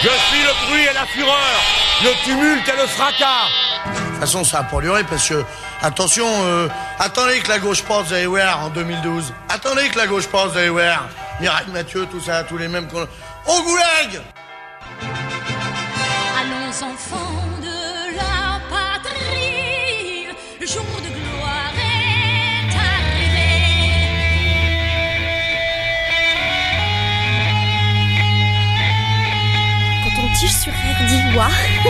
Je suis le bruit et la fureur, le tumulte et le fracas. De toute façon, ça a pas duré parce que, attention, attendez que la gauche passe, vous allez voir, en 2012. Attendez que la gauche passe, vous allez voir. Mireille Mathieu, tout ça, tous les mêmes qu'on... Au goulag! Allons enfants de la patrie, le jour de gloire est arrivé. Quand on tige sur RDIWA.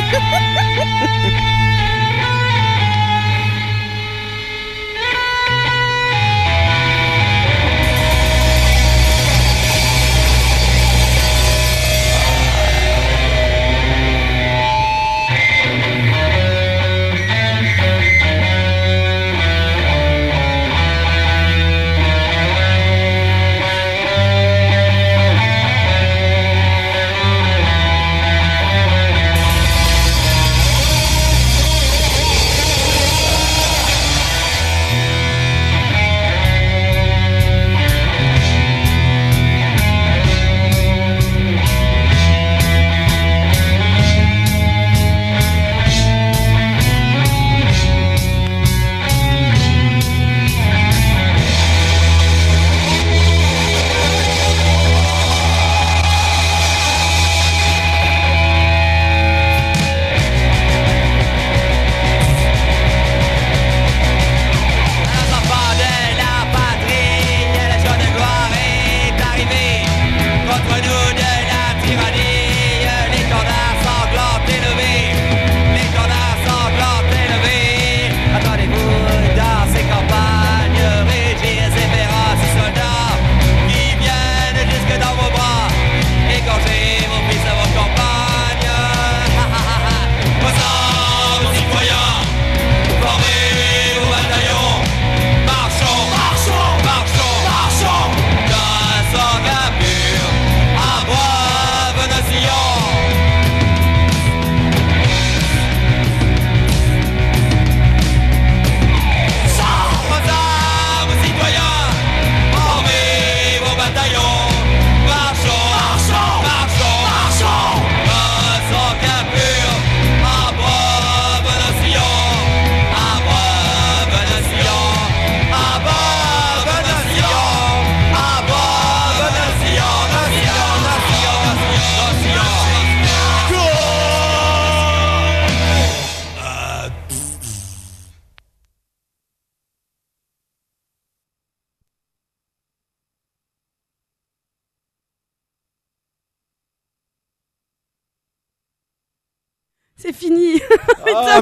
C'est fini. Oh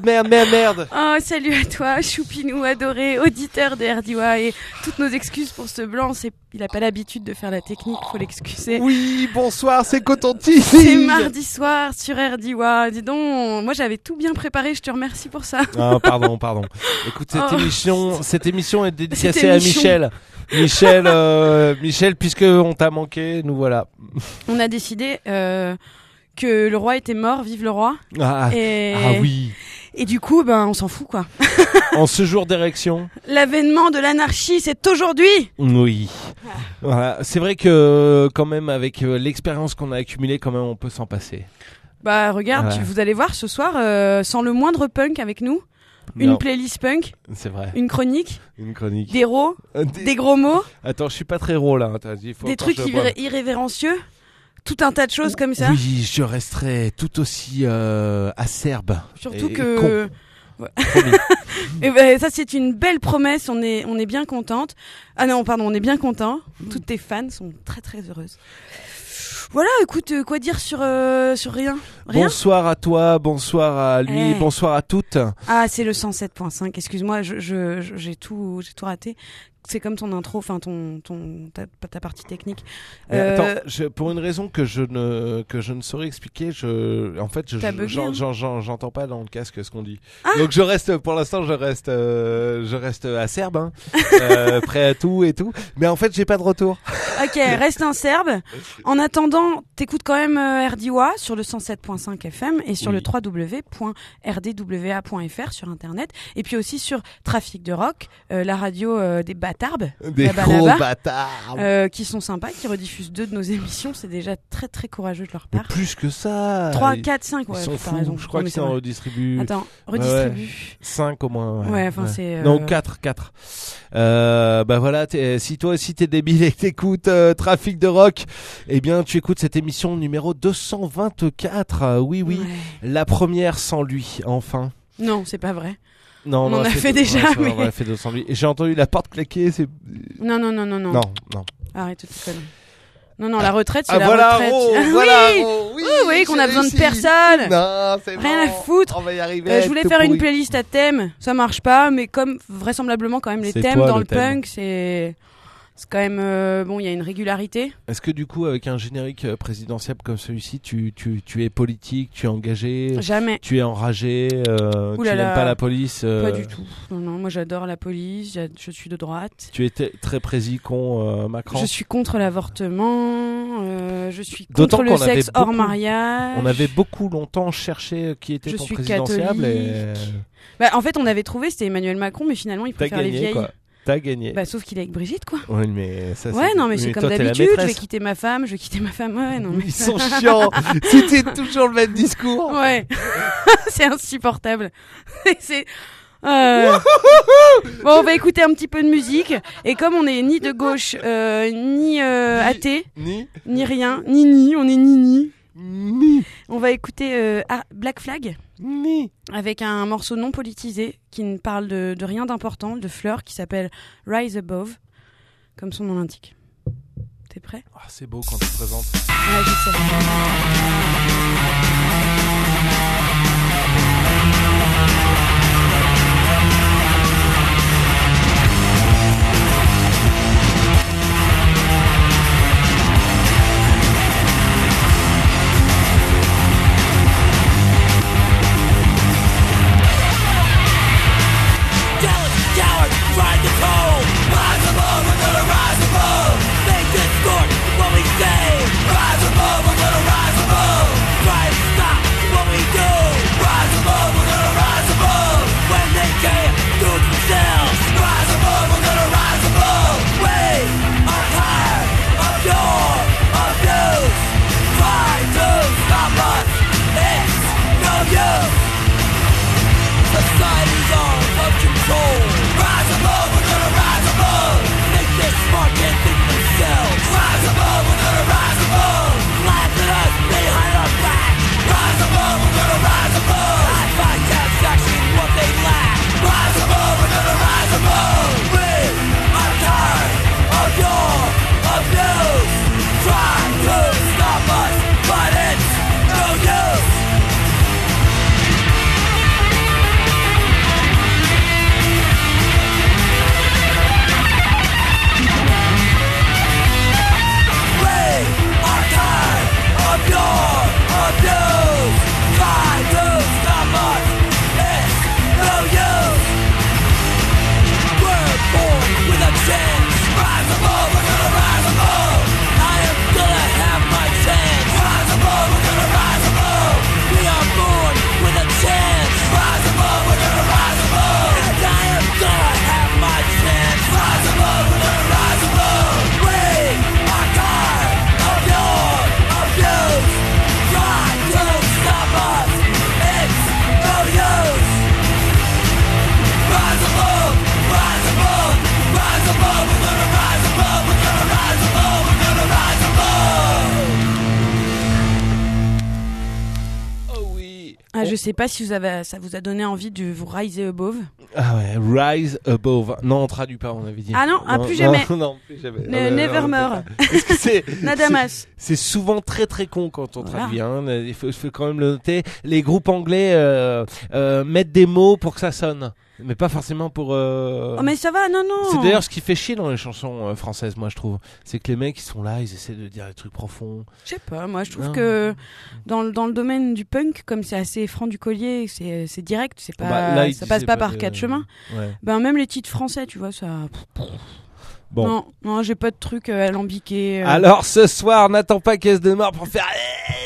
merde. Oh, salut à toi, Choupinou adoré, auditeur de RDIWA, et toutes nos excuses pour ce blanc. Il a pas l'habitude de faire la technique, faut l'excuser. Oui, bonsoir, c'est Coton-Tige. C'est mardi soir sur RDIWA. Dis donc, moi j'avais tout bien préparé, je te remercie pour ça. Ah, pardon. Écoute, cette émission est dédicacée à Michel. Michel, puisque on t'a manqué, nous voilà. On a décidé que le roi était mort, vive le roi. Ah oui. Et du coup, on s'en fout, quoi. En ce jour d'érection. L'avènement de l'anarchie, c'est aujourd'hui. Oui. Voilà. C'est vrai que, quand même, avec l'expérience qu'on a accumulée, quand même, on peut s'en passer. Regarde, Ouais. vous allez voir ce soir, sans le moindre punk avec nous. Une Non. playlist punk. C'est vrai. Une chronique. Des Des rots. Des gros mots. Attends, je suis pas très gros là. Attends, il faut Des encore trucs que je boive. irrévérencieux. Tout un tas de choses comme ça. Oui, je resterai tout aussi acerbe. Surtout et que... con. Et ça, c'est une belle promesse. On est bien contente. Ah non, pardon, on est bien content. Toutes tes fans sont très très heureuses. Voilà, écoute, quoi dire sur rien. Bonsoir à toi, bonsoir à lui, bonsoir à toutes. Ah, c'est le 107.5. Excuse-moi, j'ai tout raté. C'est comme ton intro, enfin ta partie technique. Attends, pour une raison que je ne saurais expliquer, j'entends pas dans le casque ce qu'on dit. Ah. Donc pour l'instant, je reste acerbe, hein, prêt à tout et tout. Mais en fait, j'ai pas de retour. Ok, reste un serbe. En attendant, t'écoutes quand même RDIWA sur le 107.5 FM et sur le www.rdwa.fr sur internet, et puis aussi sur Trafic de Rock, la radio des bâtards bâtards. Des gros bâtards. Qui sont sympas, qui rediffusent 2 de nos émissions. C'est déjà très très courageux de leur Mais part. plus que ça. 3, 4, 5, ouais. Ils sont t'as fous. raison. Je crois Non, mais qu'ils en c'est vrai. redistribuent. Attends, redistribue. 5 au moins. Ouais, enfin, c'est. Non, 4. Bah voilà, si toi aussi t'es débile et que t'écoutes Trafic de Rock, eh bien tu écoutes cette émission numéro 224. Oui, Ouais. la première sans lui, enfin. Non, c'est pas vrai. Non, On en a fait deux- déjà, ouais, c'est vrai, mais- on en a fait 200 lui. Et j'ai entendu la porte claquer, c'est... Non. Non. Arrête tout conneries. Non, la retraite, c'est Ah la voilà, retraite. voilà, oui, oui, qu'on j'ai a besoin de réussi. personne. Non, c'est Rien bon. à foutre. On va y arriver. Je voulais faire une playlist à thème, ça marche pas, mais comme vraisemblablement quand même les C'est thèmes toi, dans le le thème. punk, c'est quand même bon, il y a une régularité. Est-ce que du coup, avec un générique présidentiel comme celui-ci, tu es politique, tu es engagé, Jamais. tu es enragé, Ouh tu là n'aimes là. pas la police Pas du tout. Non, moi j'adore la police, je suis de droite. Tu étais très prési-con Macron. Je suis contre l'avortement, je suis D'autant contre le qu'on avait sexe hors beaucoup- mariage. On avait beaucoup longtemps cherché qui était Je ton suis présidentiable catholique. et Bah, en fait, on avait trouvé, c'était Emmanuel Macron, mais finalement, il t'as préfère les gagné vieilles. quoi. T'as gagné. Bah, sauf qu'il est avec Brigitte, quoi. Ouais, mais ça, Ouais, non, mais c'est comme toi, t'es la d'habitude, je vais maîtresse. quitter ma femme, Ouais, non, mais. Ils sont chiants. C'était toujours le même discours. Ouais, c'est insupportable. c'est. Bon, on va écouter un petit peu de musique. Et comme on est ni de gauche, ni athée, ni rien, on est ni. On va écouter Black Flag avec un morceau non politisé qui ne parle de rien d'important, de fleurs, qui s'appelle Rise Above, comme son nom l'indique. T'es prêt ? Ah, c'est beau quand tu te présentes. Ouais, je sais. Society's out of control. Rise above, we're gonna rise above. Think this smart can't think themselves. Rise above, we're gonna rise above. Laugh at us behind our back. Rise above, we're gonna rise above. I find satisfaction in what they lack. Rise above, we're gonna rise above. We are tired of your abuse. Try to stop us, but it's no use. Ah, je sais pas si ça vous a donné envie de vous riser above. Ah ouais, Rise Above. Non, on traduit pas, on avait dit. Ah non, plus jamais. Non, plus jamais. Nevermore. Parce que c'est Nadamas. c'est souvent très très con quand on Voilà. traduit. Hein. Il faut quand même le noter. Les groupes anglais mettent des mots pour que ça sonne, mais pas forcément pour. Oh, mais ça va, non. C'est d'ailleurs ce qui fait chier dans les chansons françaises, moi je trouve. C'est que les mecs ils sont là, ils essaient de dire des trucs profonds. Je sais pas, moi je trouve Non. que dans le domaine du punk, comme c'est assez franc du collier, c'est direct, c'est pas, Bah, là, ils ça passe disaient pas par de- quatre chemins. Ouais. Ben même les titres français, tu vois, ça. Bon. Non, j'ai pas de truc alambiqué. Alors ce soir, n'attends pas caisse de mort pour faire.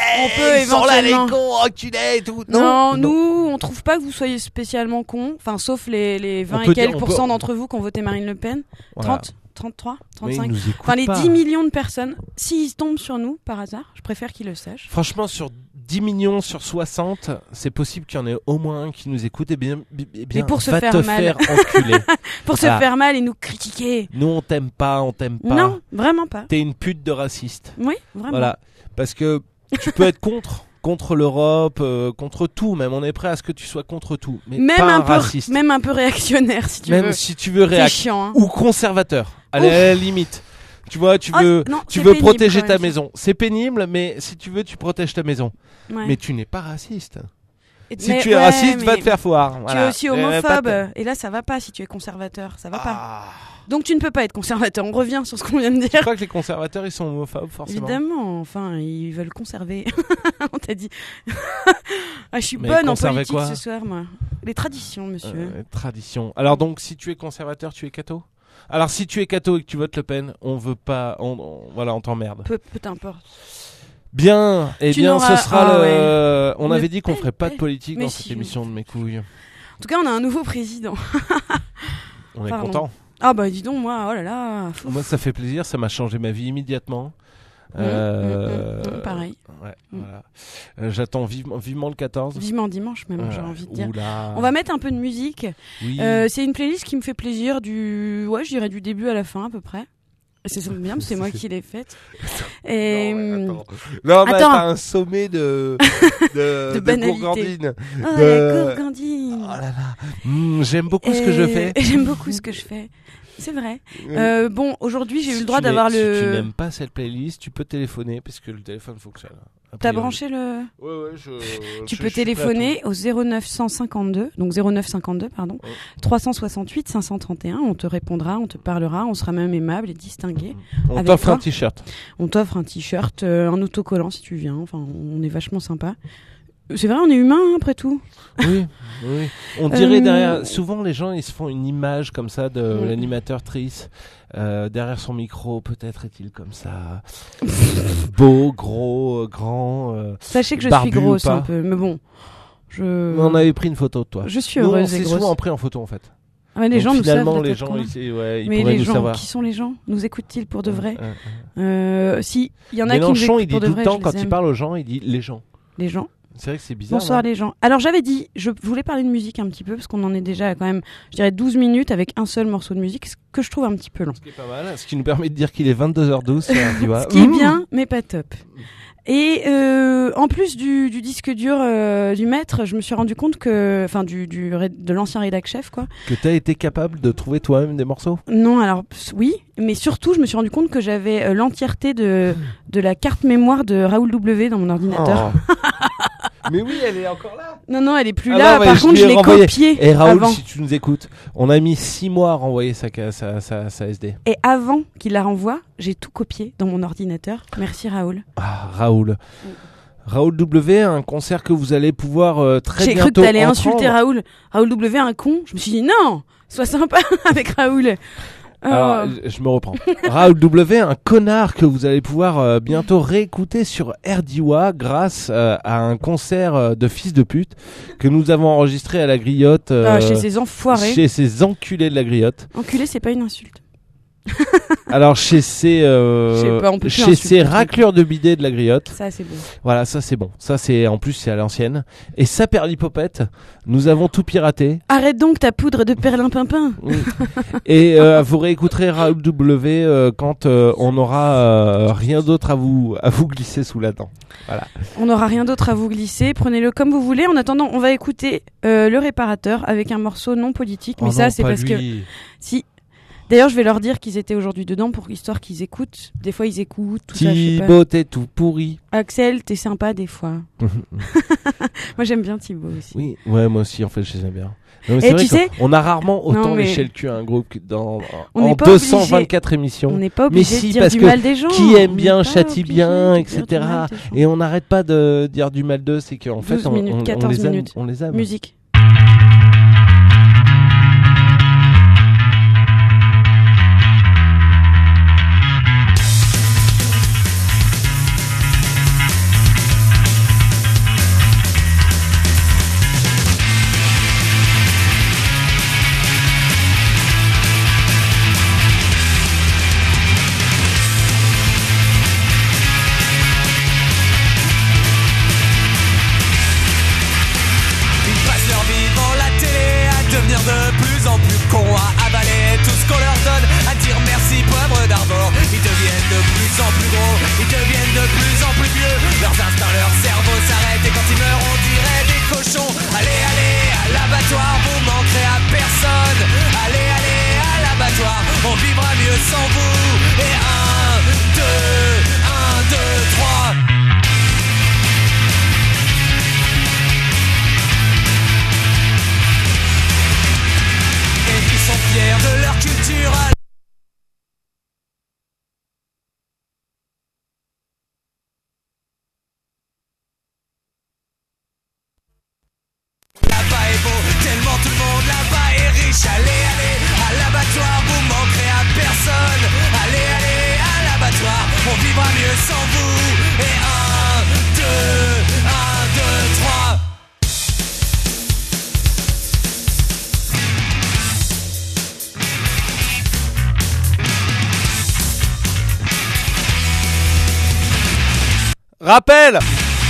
On peut ils sont là les éventuellement. cons, enculés et tout. Non, nous, on trouve pas que vous soyez spécialement cons. Enfin, sauf les 20 On et peut quelques dire- on pourcents peut- d'entre vous qui ont voté Marine Le Pen. Voilà. 30, 33, Mais ils 35. nous écoutent Enfin, les pas. 10 millions de personnes, s'ils tombent sur nous, par hasard, je préfère qu'ils le sachent. Franchement, sur 10 millions sur 60, c'est possible qu'il y en ait au moins un qui nous écoute. Et bien, Mais pour se va faire te mal. faire enculer. Pour se Voilà. faire mal et nous critiquer. Nous, on t'aime pas. Non, vraiment pas. T'es une pute de raciste. Oui, vraiment. Voilà. Parce que tu peux être contre l'Europe, contre tout. Même, on est prêt à ce que tu sois contre tout. Mais Même pas un un peu, raciste. même un peu réactionnaire, si tu Même veux. si tu veux C'est réac chiant, hein. ou conservateur. À Ouf. la limite. Tu vois, tu Oh, veux, non, tu c'est veux pénible, protéger quand ta même, ça. maison. C'est pénible, mais si tu veux, tu protèges ta maison. Ouais. Mais tu n'es pas raciste. Si Mais tu es ouais, raciste, va mais te faire foire. Tu Voilà. es aussi homophobe. Et là, ça va pas si tu es conservateur. Ça va pas. Ah. Donc tu ne peux pas être conservateur. On revient sur ce qu'on vient de Tu dire. crois que les conservateurs, ils sont homophobes, forcément? Évidemment, enfin, ils veulent conserver. On t'a dit. Ah, je suis Mais bonne en conserver politique quoi ce soir, moi. Les traditions, monsieur. Tradition. Alors donc, si tu es conservateur, tu es catho? Alors si tu es catho et que tu votes Le Pen, on veut pas, voilà, on t'emmerde. Peu t'importe. Bien, eh Tu bien, n'auras- ce sera Ah, le. On Le avait dit qu'on Pen, ferait pas de politique mais dans si, cette émission de mes couilles. En tout cas, on a un nouveau président. On est Pardon. content. Ah bah dis donc, moi, oh là là. Fou. Moi, ça fait plaisir, ça m'a changé ma vie immédiatement. Pareil. Ouais, voilà. J'attends vivement le 14. Vivement dimanche même, j'ai envie de dire. Oula. On va mettre un peu de musique. Oui. C'est une playlist qui me fait plaisir ouais, je dirais du début à la fin à peu près. C'est bien, parce que c'est moi qui l'ai faite. Et Non, mais Attends. t'as un sommet de De banalité. gourgandine. oh, De- la gourgandine. Oh là là. J'aime beaucoup ce que je fais. J'aime beaucoup ce que je fais. C'est vrai. Bon, aujourd'hui, j'ai eu Si le droit tu d'avoir n'aimes- Si tu le. n'aimes pas cette playlist, tu peux téléphoner parce que le téléphone fonctionne. A T'as priori. branché le. Ouais, Tu je peux suis prêt à téléphoner au 0952, donc 0952, pardon, Ouais. 368 531. On te répondra, on te parlera, on sera même aimable et distingué. tout. On Avec t'offre toi. un t-shirt. On t'offre un t-shirt, un autocollant si tu viens. Enfin, on est vachement sympa. C'est vrai, on est humain hein, après tout. Oui, oui. On dirait Euh, derrière. Souvent, les gens, ils se font une image comme ça de Mm. l'animateur triste. Derrière son micro, peut-être est-il comme ça. Beau, gros, grand. Sachez que je Barbu suis ou grosse pas. un peu, mais bon. On avait pris une photo de toi. Je suis Nous, on heureuse et s'est grosse. souvent pris en photo en fait. Ah, mais les Donc, gens nous savent. finalement, la les tête gens, qu'on a. ils Mais pourraient les nous gens, savoir. qui sont les gens? Nous écoutent-ils pour de vrai? Ouais. Si, il y en a qui nous Mélenchon, écoutent il dit pour tout de le vrai. temps, je quand les il aime. parle aux gens, il dit les gens. Les gens. C'est vrai que c'est bizarre. Bonsoir hein. les gens. Alors j'avais dit, je voulais parler de musique un petit peu, parce qu'on en est déjà à quand même, je dirais 12 minutes avec un seul morceau de musique, ce que je trouve un petit peu long. Ce qui est pas mal, ce qui nous permet de dire qu'il est 22h12 sur RDI. Ce qui est bien, mais pas top. Et en plus du disque dur du maître, je me suis rendu compte que, enfin de l'ancien rédac chef quoi. Que t'as été capable de trouver toi-même des morceaux. Non, alors oui, mais surtout je me suis rendu compte que j'avais l'entièreté de la carte mémoire de Raoul W dans mon ordinateur. Oh. Mais oui, elle est encore là. Non, elle est plus Ah là. non, mais Par je contre, lui je ai l'ai renvoyé. copié Et Raoul, avant. si tu nous écoutes, on a mis 6 mois à renvoyer sa SD. Et avant qu'il la renvoie, j'ai tout copié dans mon ordinateur. Merci Raoul. Ah, Raoul. Raoul W, un concert que vous allez pouvoir très J'ai bientôt cru que t'allais entendre. insulter Raoul. Raoul W, un con. Je me suis dit non, sois sympa avec Raoul. Alors, je me reprends. Raoul W, un connard que vous allez pouvoir bientôt réécouter sur RDIWA grâce à un concert de fils de pute que nous avons enregistré à la Griotte. Chez ces enfoirés. Chez ces enculés de la Griotte. Enculé, c'est pas une insulte. Alors chez ces sais pas, on peut plus chez insulter ces le truc. raclures de bidet de la Griotte. Ça, c'est bon. Voilà, ça c'est bon. Ça c'est en plus c'est à l'ancienne. Et ça perlipopette, nous avons tout piraté. Arrête donc ta poudre de perlimpinpin. Et vous réécouterez Raoul W quand on n'aura rien d'autre à vous glisser sous la dent. Voilà. On n'aura rien d'autre à vous glisser. Prenez-le comme vous voulez. En attendant, on va écouter Le Réparateur avec un morceau non politique. Mais Oh ça, non, c'est pas parce que lui. si. D'ailleurs, je vais leur dire qu'ils étaient aujourd'hui dedans pour histoire qu'ils écoutent. Des fois, ils écoutent. Tout ça, je sais pas. Thibaut, t'es tout pourri. Axel, t'es sympa des fois. Moi, j'aime bien Thibaut aussi. Oui, ouais, moi aussi en fait, je les aime bien. Non, mais Et c'est vrai tu sais- qu'on a rarement autant Non, mais- léché le cul à un groupe que On en n'est pas 224 émissions. On n'est pas Mais obligé si, de dire parce du que mal des gens. qui aime On bien n'est pas châtie obligé bien, de dire etc. du mal des gens. Et on n'arrête pas de dire du mal d'eux, c'est qu'en fait 12 on, minutes, on 14 les aime, minutes. on les aime. Musique. de plus en plus cons à avaler tout ce qu'on leur donne, à dire merci poivre d'Arvor. Ils deviennent de plus en plus gros, ils deviennent de plus en plus vieux. Leurs instincts, leur cerveau s'arrête et quand ils meurent on dirait des cochons. Allez, allez, à l'abattoir, vous manquerez à personne. Allez, allez, à l'abattoir, on vivra mieux sans vous. Et 1, 2, 3. Et ils sont fiers de leur culture. Là-bas est beau, tellement tout le monde là-bas est riche. Allez, allez, à l'abattoir, vous manquerez à personne. Allez, allez, à l'abattoir, on vivra mieux sans vous. Et 1, 2, 3. Rappel.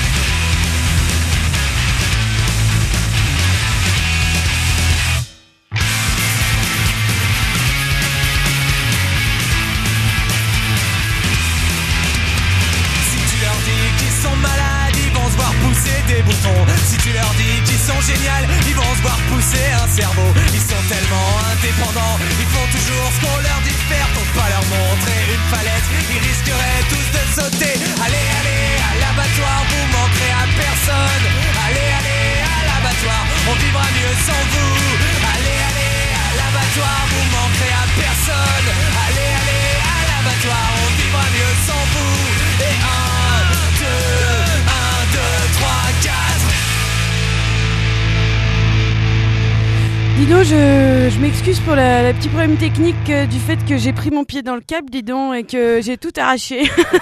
Des boutons. Si tu leur dis qu'ils sont géniaux, ils vont se voir pousser un cerveau. Ils sont tellement indépendants, ils font toujours ce qu'on leur dit de faire. Faut pas leur montrer une falaise, ils risqueraient tous de sauter. Allez, allez, à l'abattoir, vous manquerez à personne. Allez, allez, à l'abattoir, on vivra mieux sans vous. Allez, allez, à l'abattoir, vous manquerez à personne. Allez, allez, à l'abattoir, on vivra mieux sans vous. Et 1, 2, 3, 4. Dino, je m'excuse pour la petit problème technique du fait que j'ai pris mon pied dans le câble, dis donc, et que j'ai tout arraché.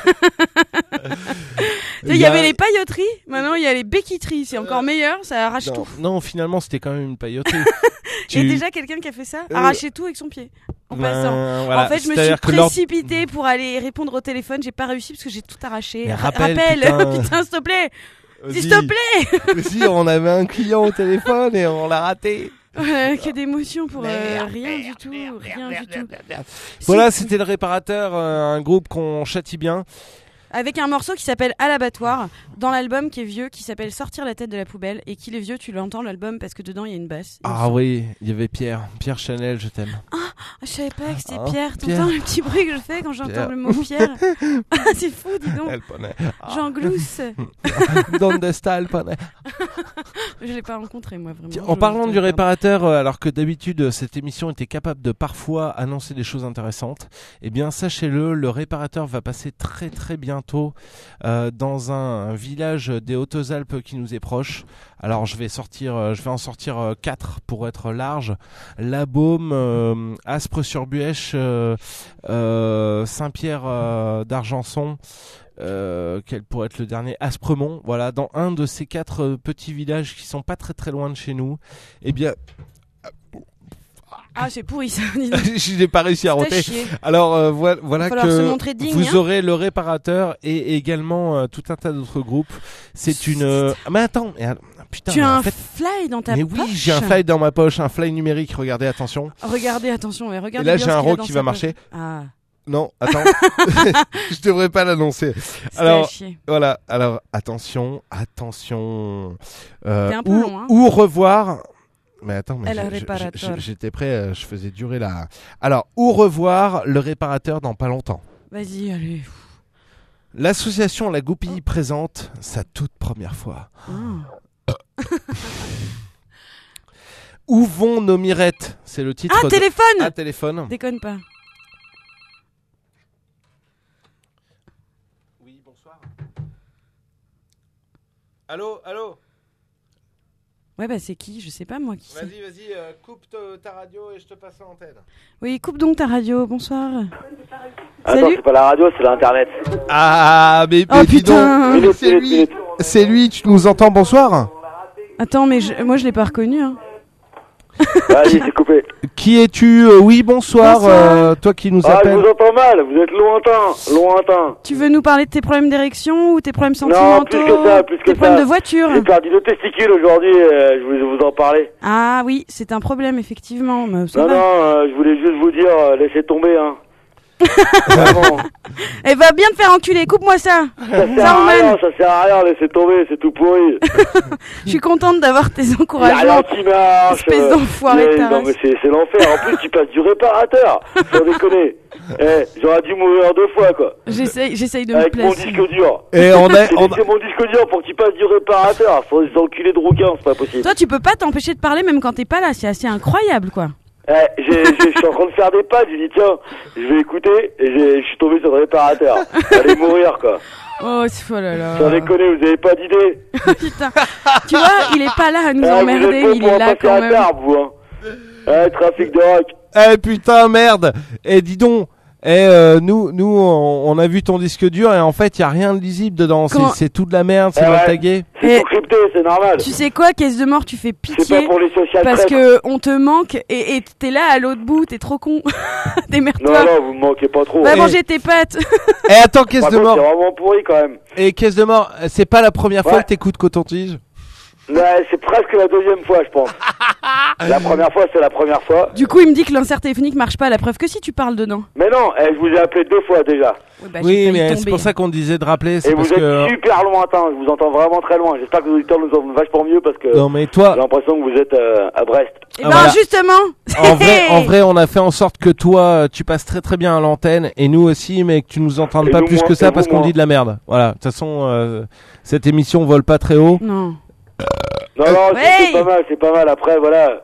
Il y avait les pailloteries, maintenant il y a les béquiteries, c'est encore meilleur, ça arrache tout. Non, finalement c'était quand même une pailloterie. Il y a déjà quelqu'un qui a fait ça, arracher tout avec son pied. En passant. Voilà. En fait, je me suis précipitée pour aller répondre au téléphone, j'ai pas réussi parce que j'ai tout arraché. Mais rappel, putain, s'il te plaît. S'il te plaît. Si, on avait un client au téléphone et on l'a raté. Que d'émotions pour rien du tout. Voilà, c'était le Réparateur, un groupe qu'on châtie bien. Avec un morceau qui s'appelle À l'abattoir, dans l'album qui est vieux, qui s'appelle Sortir la tête de la poubelle. Et qu'il est vieux, tu l'entends l'album parce que dedans il y a une basse. Ah oui, il y avait Pierre Chanel, je t'aime. Ah, je savais pas que c'était Pierre. T'entends le petit bruit que je fais quand j'entends le mot Pierre? C'est fou, dis donc. Jean Glousse. Donde sta el poney? Je l'ai pas rencontré moi vraiment. En parlant du Réparateur, alors que d'habitude cette émission était capable de parfois annoncer des choses intéressantes, eh bien sachez-le, le Réparateur va passer très très bientôt dans un village des Hautes-Alpes qui nous est proche. Alors je vais en sortir 4 pour être large. La Baume, Aspres-sur-Buèche, Saint-Pierre d'Argenson. Quel pourrait être le dernier, Aspremont. Voilà, dans un de ces 4 petits villages qui sont pas très très loin de chez nous. Eh bien, ah, c'est pourri ça. Je n'ai pas réussi à roter. Alors voilà que digne, vous aurez le Réparateur et également tout un tas d'autres groupes. C'est une. Mais attends. Putain, tu as un fly dans ta poche. Mais oui, j'ai un fly dans ma poche, un fly numérique. Regardez, attention. Regardez, attention. Et regardez. Et là, j'ai un rock qui va marcher. Ah. Non, attends. Je devrais pas l'annoncer. Alors, voilà. Alors, attention. T'es un peu long, hein. Ou revoir. Mais attends, mais Réparateur. j'étais prêt, je faisais durer la... Alors, où revoir le Réparateur dans pas longtemps. Vas-y, allez. L'association La Goupille présente sa toute première fois. Où vont nos mirettes? C'est le titre de... téléphone. Ah, téléphone. Déconne pas. Oui, bonsoir. Allô. Ouais, bah c'est qui? Je sais pas moi qui c'est. Vas-y, coupe ta radio et je te passe l'antenne. Oui, coupe donc ta radio, bonsoir. Attends, Salut. c'est pas la radio, c'est l'internet. Ah, mais oh, dis putain. donc, c'est lui, tu nous entends, bonsoir? Attends, mais moi je l'ai pas reconnu. Hein. Vas-y, c'est coupé. Qui es-tu? Oui, bonsoir. Toi qui nous Ah, je appelles. vous entends mal, vous êtes lointain. Tu veux nous parler de tes problèmes d'érection ou tes problèmes Non, sentimentaux? plus que tes ça. problèmes de voiture? J'ai perdu 2 testicules aujourd'hui, je voulais vous en parler. Ah oui, c'est un problème, effectivement. Mais ça Non, va. je voulais juste vous dire, laissez tomber, hein. Vraiment. Eh, va bien te faire enculer, coupe-moi ça. Ça sert à rien, laissez tomber, c'est tout pourri. Je suis contente d'avoir tes Il y a encouragements. rien qui marche. Espèce d'enfoiré de ta Non, race. mais c'est l'enfer. En plus, tu passes du réparateur. Sans déconner. J'aurais dû mourir 2 fois, quoi. J'essaye de me Avec mon placer. disque dur. Et C'est mon disque dur pour qu'il passe du réparateur. Faut des enculés de rouquins, c'est pas possible. Toi, tu peux pas t'empêcher de parler même quand t'es pas là. C'est assez incroyable, quoi. Je suis en train de faire des pattes, j'ai dit tiens, je vais écouter, et je suis tombé sur le réparateur. Allez mourir, quoi. Oh là là. Sans déconner, vous avez pas d'idée. Putain. Tu vois, il est pas là à nous Vous emmerder, êtes bon il pour est en là passer quand à même. Tarbes, vous, hein. Trafic de rock. Eh putain, merde. Eh dis donc. Nous on a vu ton disque dur et en fait il y a rien de lisible dedans. Quand- C'est tout de la merde, c'est Eh mal ouais. tagué. C'est Et- tout crypté, c'est normal. Tu sais quoi, caisse de mort, tu fais C'est pitié. pas pour les social Parce traîtres. que on te manque et t'es là à l'autre bout, t'es trop con. Non, Démerde-toi. non, vous me manquez pas trop. Va Eh. manger tes pâtes. Eh attends, caisse Par de contre, mort. c'est vraiment pourri quand même. Et caisse de mort, c'est pas la première fois Ouais. que t'écoutes Coton-Tige. Ouais, c'est presque la 2e fois, je pense. La première fois, c'est la première fois. Du coup, il me dit que l'insert téléphonique marche pas. La preuve que si tu parles dedans. Mais non, je vous ai appelé 2 fois déjà. Ouais, bah, j'ai Oui, failli mais tomber. c'est pour ça qu'on disait de rappeler, Et c'est vous parce êtes que super lointain, je vous entends vraiment très loin. J'espère que les auditeurs nous entendent vachement mieux parce que non mais j'ai toi l'impression que vous êtes à Brest. Eh Ah, ben, voilà. justement. en vrai, on a fait en sorte que toi, tu passes très très bien à l'antenne et nous aussi, mais que tu nous entendes Et pas nous, plus moi, que ça et parce vous, qu'on moi. dit de la merde. Voilà. De toute façon, cette émission vole pas très haut. Non. Non, Ouais. c'est pas mal. Après, voilà.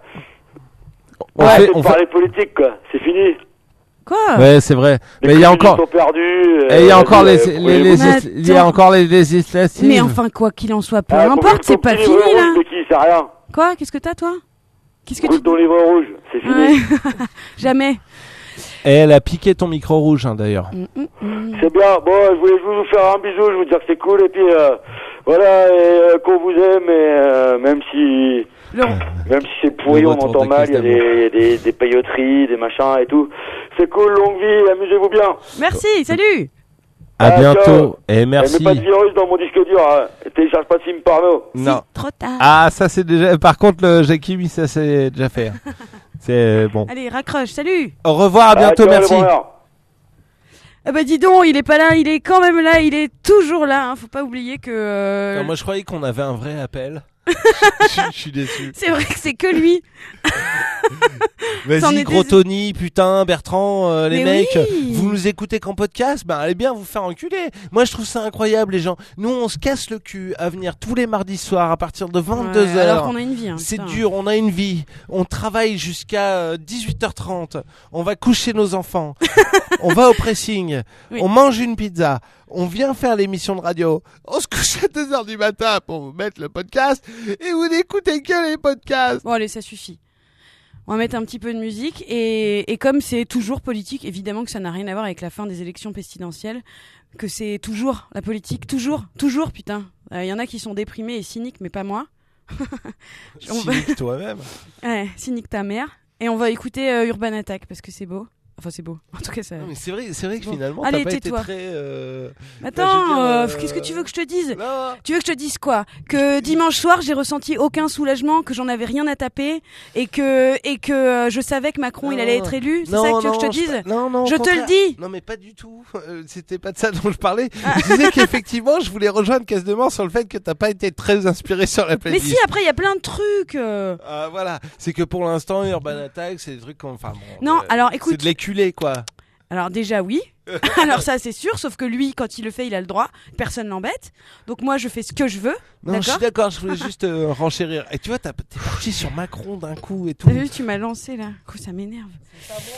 On Ouais, fait- faut parler politique, quoi. C'est fini. Quoi? Ouais, c'est vrai. Les Mais il y a communistes encore, sont perdus. et il y a encore Mais il y a encore les législatives. Mais enfin, quoi qu'il en soit, peu Ah, importe, c'est pas fini là. De qui, c'est rien. Quoi? Qu'est-ce que t'as, toi? Qu'est-ce que tu Écoute ton livre rouge, c'est fini. Ouais. Jamais. Et elle a piqué ton micro rouge, hein, d'ailleurs. C'est bien. Bon, je voulais juste vous faire un bisou, je vous dire que c'est cool et puis voilà, et, qu'on vous aime et même si c'est pourri, Le on retour m'entend de mal, il y a caisse des pailloteries, des machins et tout. C'est cool, longue vie, amusez-vous bien. Merci, salut. À Ah, bientôt ciao. et merci. Mets pas de virus dans mon disque dur, hein. Télécharge pas de film porno. Non. Trop tard. Ah, ça c'est déjà. Par contre, le Jackie, oui, ça c'est déjà fait. hein. C'est bon. Allez, raccroche, salut. Au revoir, à bientôt, ciao, les merci. branleurs. Ah bah dis donc, il est pas là, il est quand même là, il est toujours là, hein. Faut pas oublier que... Non, moi je croyais qu'on avait un vrai appel. Je suis déçu. C'est vrai que c'est que lui. C'en Vas-y, est gros des- Tony, putain, Bertrand, les Mais mecs, oui. vous nous écoutez qu'en podcast, bah allez bien vous faire enculer. Moi je trouve ça incroyable les gens. Nous on se casse le cul à venir tous les mardis soirs à partir de 22h. Ouais, alors qu'on a une vie, hein, C'est putain. dur, on a une vie. On travaille jusqu'à 18h30. On va coucher nos enfants. On va au pressing. Oui. On mange une pizza. On vient faire l'émission de radio. On se couche à 2h du matin pour vous mettre le podcast. Et vous n'écoutez que les podcasts. Bon allez, ça suffit. On va mettre un petit peu de musique et comme c'est toujours politique, évidemment que ça n'a rien à voir avec la fin des élections pestilentielles, que c'est toujours la politique, toujours, putain. Il y en a qui sont déprimés et cyniques, mais pas moi. On va- Cynique toi-même. Ouais, cynique ta mère. Et on va écouter Urban Attack parce que c'est beau. Enfin c'est beau. En tout cas ça... Non, mais c'est vrai que Bon. finalement, Allez, t'as pas été tais-toi. très. Attends, je veux dire, qu'est-ce que tu veux que je te dise? Non. Tu veux que je te dise quoi? Que dimanche soir, j'ai ressenti aucun soulagement, que j'en avais rien à taper, et que je savais que Macron il allait être élu. C'est ça que tu veux que je te dise? Non, Je au te le contraire. dis. Non, mais pas du tout. C'était pas de ça dont je parlais. Je disais qu'effectivement, je voulais rejoindre Casse de Mort sur le fait que t'as pas été très inspiré sur la Mais playlist. si, après il y a plein de trucs. Voilà, c'est que pour l'instant, Urban Attack, c'est des trucs comme. Enfin, bon, Non, alors c'est écoute. de l'éculé, quoi. Alors déjà oui. Alors ça c'est sûr, sauf que lui quand il le fait il a le droit, personne l'embête. Donc moi je fais ce que je veux. Non, je suis D'accord. d'accord, je voulais juste renchérir. Et tu vois, t'es parti sur Macron d'un coup et tout. T'as vu, tu m'as lancé là. Du coup ça m'énerve.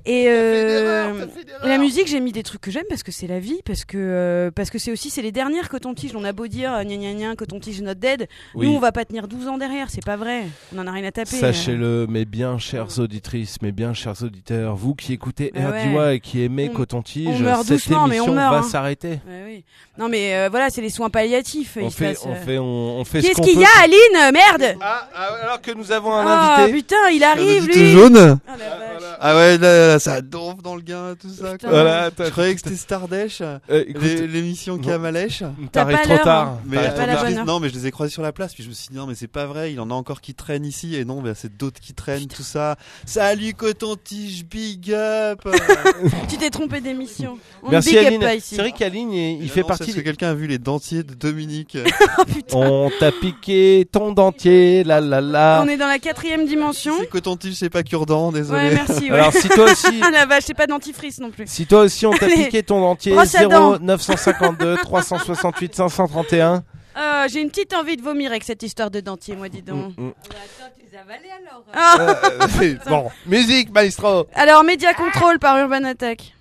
Et la musique, j'ai mis des trucs que j'aime parce que c'est la vie, parce que c'est les dernières coton-tiges. On a beau dire gna gna gna, coton-tige not dead. Oui. Nous, on va pas tenir 12 ans derrière, c'est pas vrai. On en a rien à taper. Sachez-le, mes bien chères auditrices, mes bien chers auditeurs, vous qui écoutez RDY ouais. et qui aimez Coton-Tige, on meurt cette doucement, mais émission on meurt, va hein. s'arrêter. Ouais, oui. Non mais voilà, c'est les soins palliatifs. On fait ce Qu'est-ce qu'on qu'il peut. y a, Aline? Merde. Alors que nous avons un Ah invité. putain, il arrive Tout lui. jaune. Ah, la vache. Ah ouais, là, ça donf dans le gain, tout ça. Putain. Quoi. Voilà, Je croyais que c'était Stardèche, écoute, l'émission qui a Malèche. t'arrives pas trop l'heure, tard. hein. Mais T'as pas la bonne heure. non, mais je les ai croisés sur la place, puis je me suis dit non, mais c'est pas vrai, il en a encore qui traînent ici, et non, bah, c'est d'autres qui traînent, tout ça. Salut Coton-Tige, big up. Tu t'es trompé d'émission. On Merci big up Aline. pas ici. C'est vrai qu'Aline, il Et fait non, partie. Est-ce que quelqu'un a vu les dentiers de Dominique? Oh putain. On t'a piqué ton dentier, la la la. On est dans la 4e dimension. C'est Coton-Tige, c'est pas cure-dent, désolé. Ouais, merci. Ouais. Alors si toi aussi, Ah la vache, c'est pas dentifrice non plus. si toi aussi on t'a Allez, piqué ton dentier, brosse à dents. 0 952 368 531. J'ai une petite envie de vomir avec cette histoire de dentier, moi, dis donc. Attends, tu les as avalés alors Ah. Bon, musique maestro. Alors, Media Control par Urban Attack.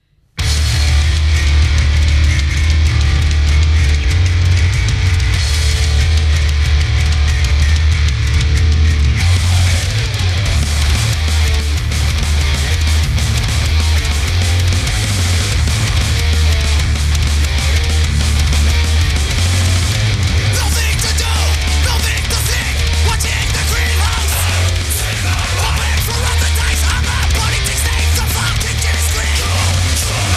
Nothing to do, nothing to see. Watching the greenhouse. Falling through the dice. I'm a politics name. The fucking TV screen.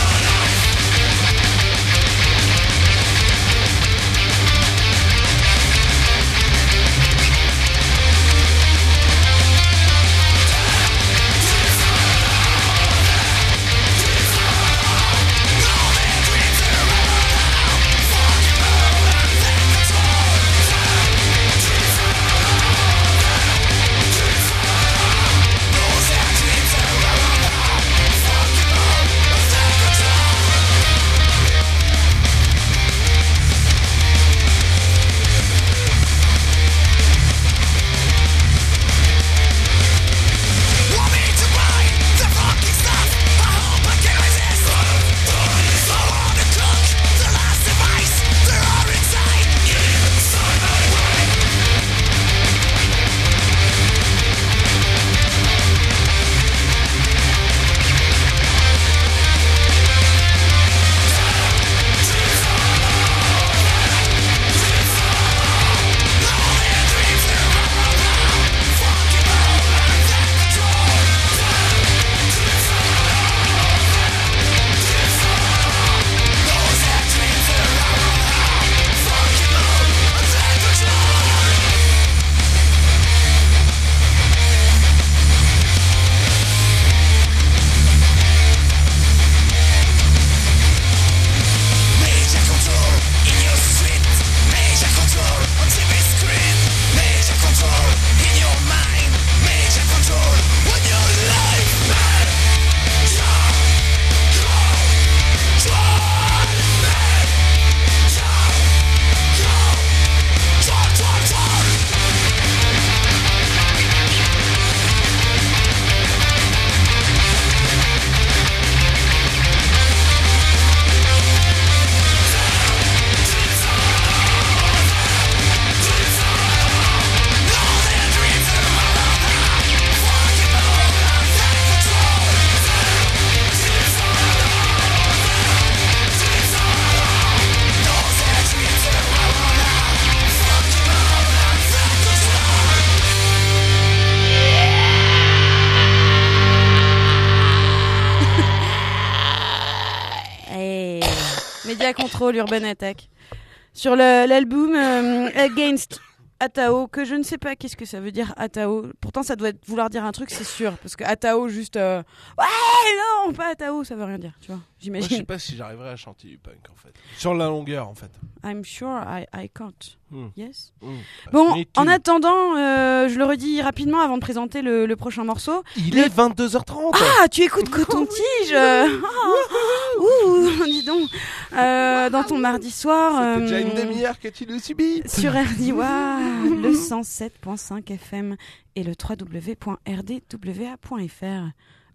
Want me to buy the fucking stuff? I hope I can resist. So I wanna cook the last device. They're all inside. Inside my brain. Major control in your street. Major control on TV screen. Major control in your mind. Major control on your life, man. Hey. Media Control, Urban Attack. Sur l'album Against Atao, que je ne sais pas qu'est-ce que ça veut dire Atao. Pourtant, ça doit vouloir dire un truc, c'est sûr. Parce que Atao, juste. Ouais, non, pas Atao, ça veut rien dire, tu vois. Moi, je sais J'imagine. pas si j'arriverai à chanter du punk en fait. Sur la longueur en fait. I'm sure I can't. Hmm. Yes. Hmm. Bon, Me too. en attendant, je le redis rapidement avant de présenter le prochain morceau. Il est 22h30. Ah, tu écoutes Coton-Tige Ouh, dis donc. Dans ton mardi soir. C'est déjà une demi-heure que tu le subis. Sur RDY, le 107.5 FM et le www.rdwa.fr.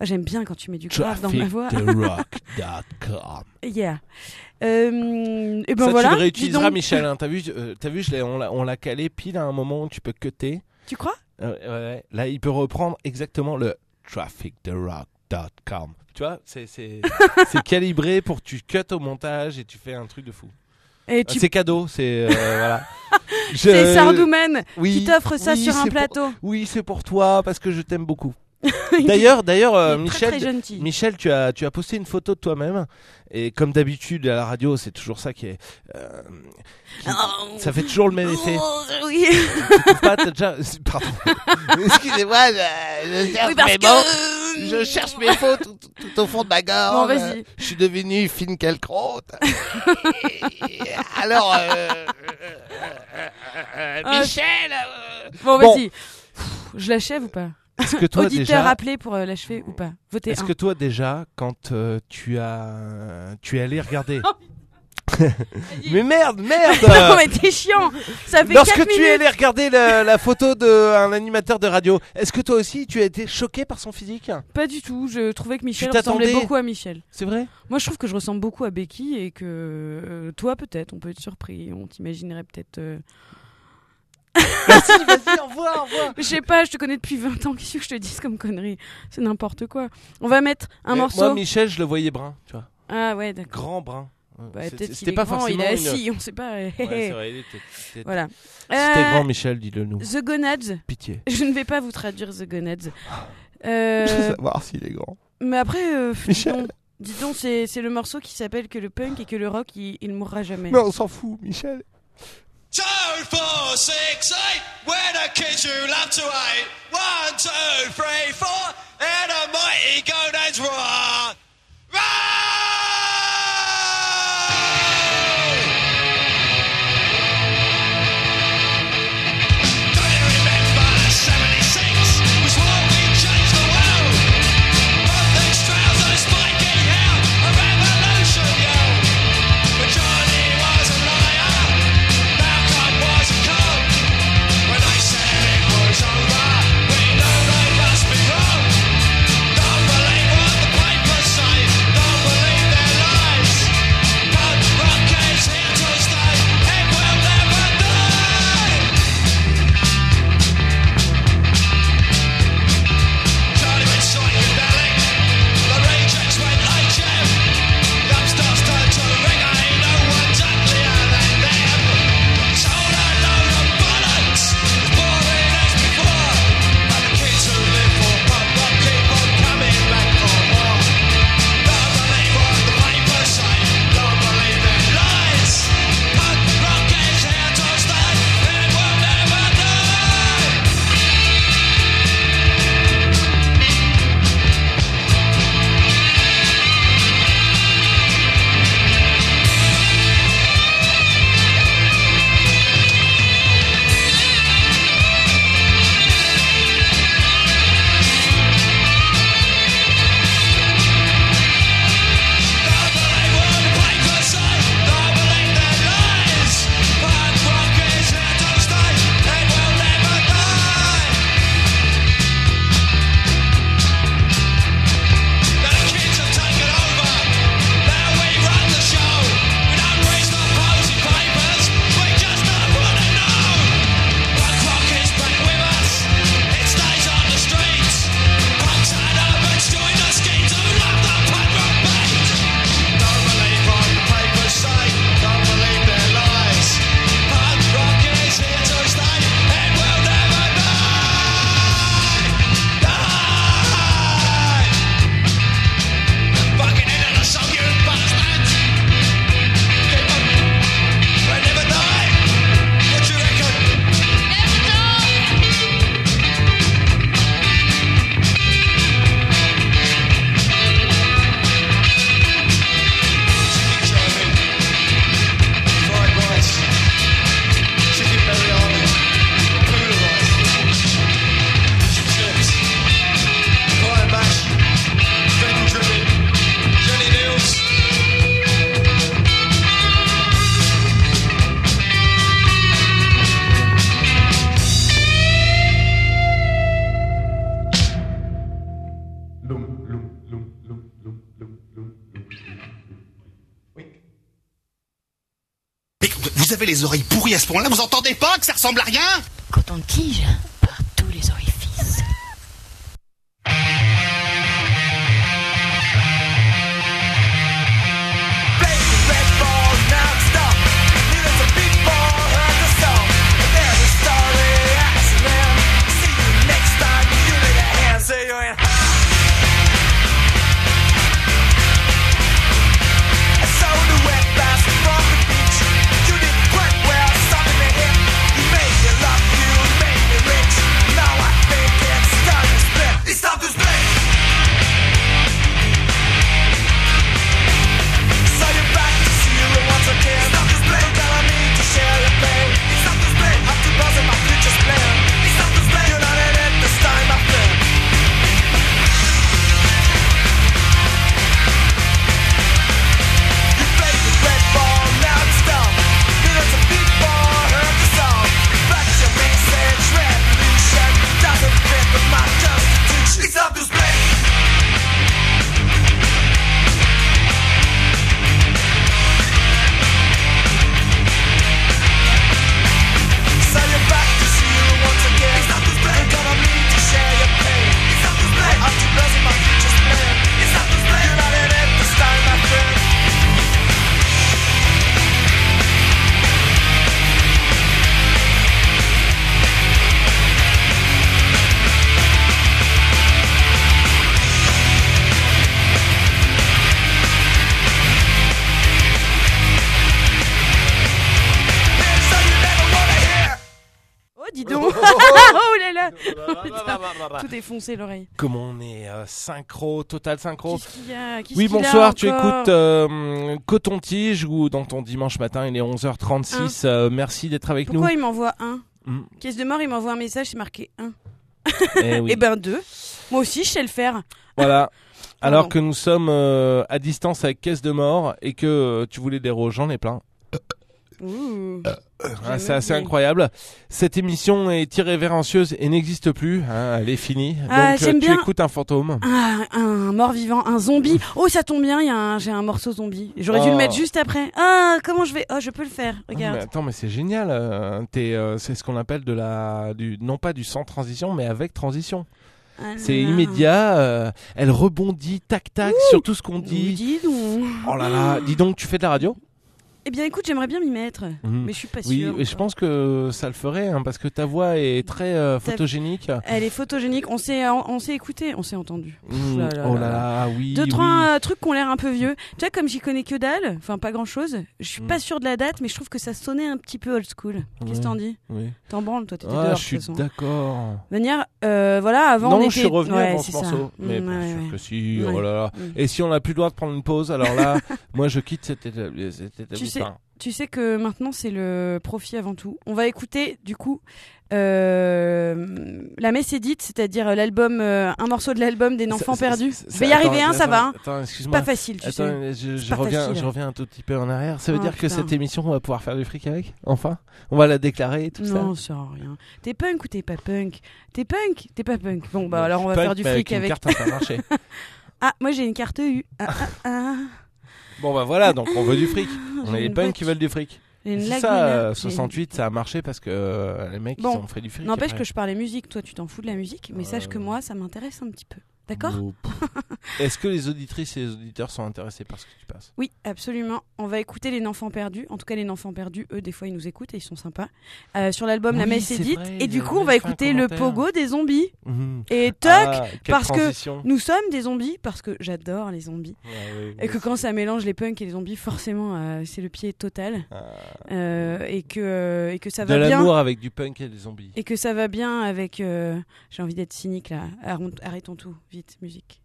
Ah, j'aime bien quand tu mets du grave dans ma voix. TrafficTheRock.com. Yeah. Et ben ça, voilà. tu le réutiliseras, Michel. Hein. T'as vu, on l'a calé pile à un moment où tu peux cutter. Tu crois? Ouais. Là, il peut reprendre exactement le TrafficTheRock.com. Tu vois, c'est calibré pour que tu cuttes au montage et tu fais un truc de fou. C'est cadeau, c'est voilà. C'est Sardoumen qui t'offre ça sur un plateau. Oui, c'est pour toi parce que je t'aime beaucoup. D'ailleurs, Michel, tu as posté une photo de toi-même et comme d'habitude à la radio, c'est toujours ça qui est. Ça fait toujours le même effet. Oui. Pardon. Excusez-moi, je cherche mes mots tout au fond de ma gorge. Bon, vas-y. Je suis devenu Finkielkraut. Alors, Michel. Bon, vas-y. Je l'achève ou pas? Est-ce que toi auditeur déjà appelé pour l'achever ou pas? Votez. Est-ce que toi déjà, quand tu es allé regarder mais merde Non mais t'es chiant. Ça fait Lorsque 4 tu minutes. es allé regarder la photo d'un animateur de radio, est-ce que toi aussi tu as été choqué par son physique? Pas du tout, je trouvais que Michel Tu ressemblait t'attendais beaucoup à Michel. C'est vrai? Moi je trouve que je ressemble beaucoup à Becky et que toi peut-être, on peut être surpris, on t'imaginerait peut-être... Vas-y, au revoir. Je sais pas, je te connais depuis 20 ans, qu'est-ce que je te dise comme connerie? C'est n'importe quoi. On va mettre un morceau... Moi Michel, je le voyais brun, tu vois. Ah ouais, d'accord. Grand brun. Bah, peut-être c'était il pas est grand, forcément il est assis, on sait pas. Ouais, c'est vrai, il était... Voilà. C'était grand, Michel, dis-le nous. The Gonads. Pitié. Je ne vais pas vous traduire The Gonads. Je veux savoir s'il est grand. Mais après, Michel. dis donc, c'est le morceau qui s'appelle que le punk et que le rock, il mourra jamais. Mais on s'en fout, Michel. 2, 4, 6, 8, we're the kids you love to hate. 1, 2, 3, 4, and a mighty Gonads roar. Papers Vous avez les oreilles pourries à ce point-là, vous entendez pas que ça ressemble à rien? Coton-tige par tous les orifices. Oh là là. Tout défoncé l'oreille. Comme on est synchro, total synchro. Qu'est-ce qu'il y a? Oui, bonsoir, tu écoutes Coton-Tige ou dans ton dimanche matin, il est 11h36. Merci d'être avec nous. Pourquoi il m'envoie 1 Caisse de mort, il m'envoie un message, c'est marqué 1. Oui. Et ben 2. Moi aussi, je sais le faire. Voilà. Alors que nous sommes à distance avec Caisse de mort et que tu voulais des roses, j'en ai plein. C'est assez incroyable. Cette émission est irrévérencieuse et n'existe plus. Elle est finie. Donc tu écoutes un fantôme. Un mort-vivant, un zombie. Oh, ça tombe bien, j'ai un morceau zombie. J'aurais dû le mettre juste après. Comment je vais... Oh, je peux le faire. Regarde. Mais attends, mais c'est génial. C'est ce qu'on appelle non pas du sans transition, mais avec transition. C'est immédiat. Elle rebondit, tac tac, sur tout ce qu'on dit. Dis donc. Oh là là. Dis donc, tu fais de la radio ? Eh bien, écoute, j'aimerais bien m'y mettre, mais je suis pas sûre. Oui, et je pense que ça le ferait, parce que ta voix est très photogénique. Elle est photogénique. On s'est écouté, on s'est entendu. Oh là là, oui. Deux, trois trucs qui ont l'air un peu vieux. Tu vois, comme j'y connais que dalle, enfin pas grand-chose. Je suis pas sûre de la date, mais je trouve que ça sonnait un petit peu old school. Qu'est-ce que t'en dis ? Oui. T'en branles, toi, t'étais dehors. Je suis d'accord. De manière, voilà, avant on était... je suis revenu avant ce morceau. Mais bien sûr que si. Oh là là. Et si on n'a plus le droit de prendre une pause, alors là, moi je quitte cet établissement. Tu sais que maintenant c'est le profit avant tout. On va écouter du coup la messe édite, c'est-à-dire l'album, un morceau de l'album des Enfants Perdus. Je vais y arriver, ça va. Attends, excuse-moi. Pas facile, tu sais. Je reviens un tout petit peu en arrière. Ça veut dire que cette émission, on va pouvoir faire du fric avec. Enfin, on va la déclarer et tout ça. Non, ça sert à rien. T'es punk ou t'es pas punk ? T'es punk, t'es pas punk. Bon bah alors on va faire du fric avec. Une carte Intermarché. Moi j'ai une carte U. Bon bah voilà, donc on veut du fric. On a les punks qui veulent du fric. C'est ça, 68, ça a marché parce que les mecs ils ont fait du fric. N'empêche que je parlais musique, toi tu t'en fous de la musique, mais sache que moi ça m'intéresse un petit peu. D'accord ? Est-ce que les auditrices et les auditeurs sont intéressés par ce que tu passes ? Oui, absolument. On va écouter les Enfants Perdus. En tout cas, les Enfants Perdus, eux, des fois, ils nous écoutent et ils sont sympas. Sur l'album La Messe Édite. Et du coup, on va écouter le pogo des zombies. Et toc, parce que nous sommes des zombies, parce que j'adore les zombies. Et que quand ça mélange les punks et les zombies, forcément, c'est le pied total. Et que ça va bien. De l'amour avec du punk et des zombies. Et que ça va bien avec... j'ai envie d'être cynique, là. Arrêtons tout. Vite, musique.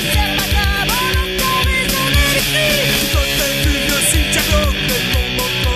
Conservateur, on entend les ondes.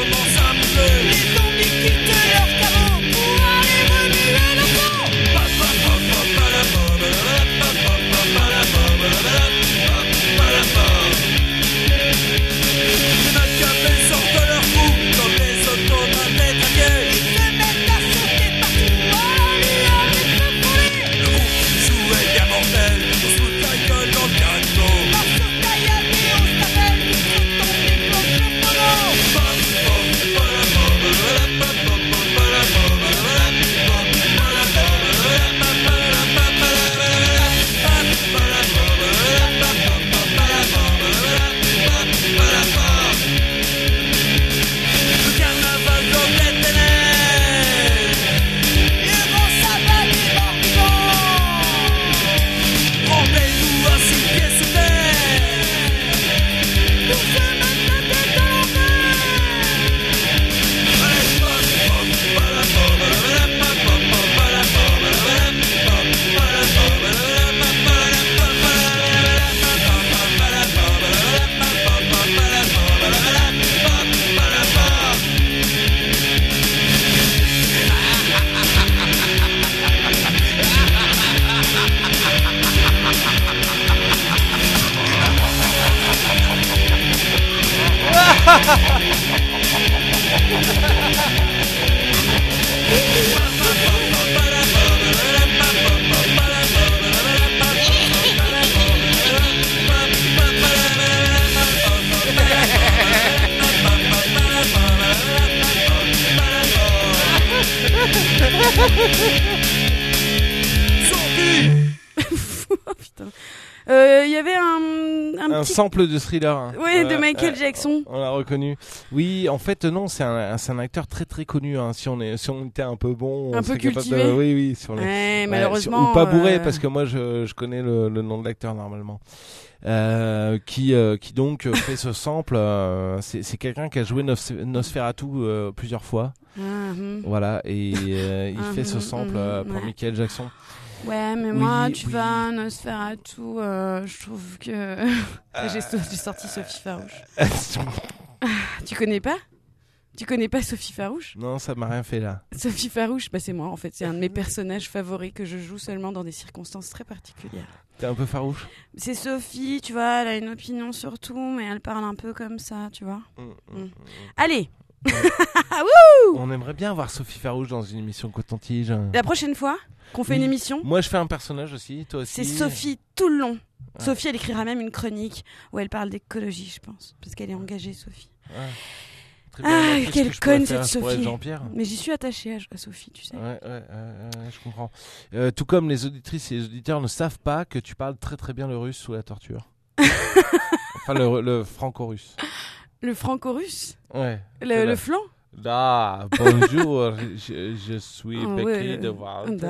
Oh, putain. Il y avait un petit... sample de Thriller. Hein. Oui, de Michael Jackson. On l'a reconnu. Oui, en fait, non, c'est un acteur très très connu. Hein. Si on était un peu bon, un on peu serait capable cultivé. de... Oui, sur les... Ouais, malheureusement. Ou pas bourré, parce que moi, je connais le nom de l'acteur normalement. Qui donc fait ce sample. C'est quelqu'un qui a joué Nosferatu plusieurs fois. Voilà, et il fait ce sample pour Michael Jackson. Ouais, mais moi, tu vas Nosferatu, je trouve que... J'ai sorti Sophie Farouche. Tu connais pas Sophie Farouche? Non, ça m'a rien fait là. Sophie Farouche, c'est moi en fait. C'est un de mes personnages favoris que je joue seulement dans des circonstances très particulières. T'es un peu farouche? C'est Sophie, tu vois, elle a une opinion sur tout, mais elle parle un peu comme ça, tu vois. Allez. On aimerait bien voir Sophie Farouche dans une émission Coton-Tige. La prochaine fois qu'on fait une émission. Moi, je fais un personnage aussi, toi aussi. C'est Sophie tout le long. Ouais. Sophie, elle écrira même une chronique où elle parle d'écologie, je pense, parce qu'elle est engagée, Sophie. Ouais. Quelle conne cette Sophie. Mais j'y suis attachée à Sophie, tu sais. Ouais, je comprends. Tout comme les auditrices et les auditeurs ne savent pas que tu parles très très bien le russe sous la torture. Enfin, le franco-russe. Le franco-russe? Ouais. Le flan? Bonjour, je suis Becky de Wald.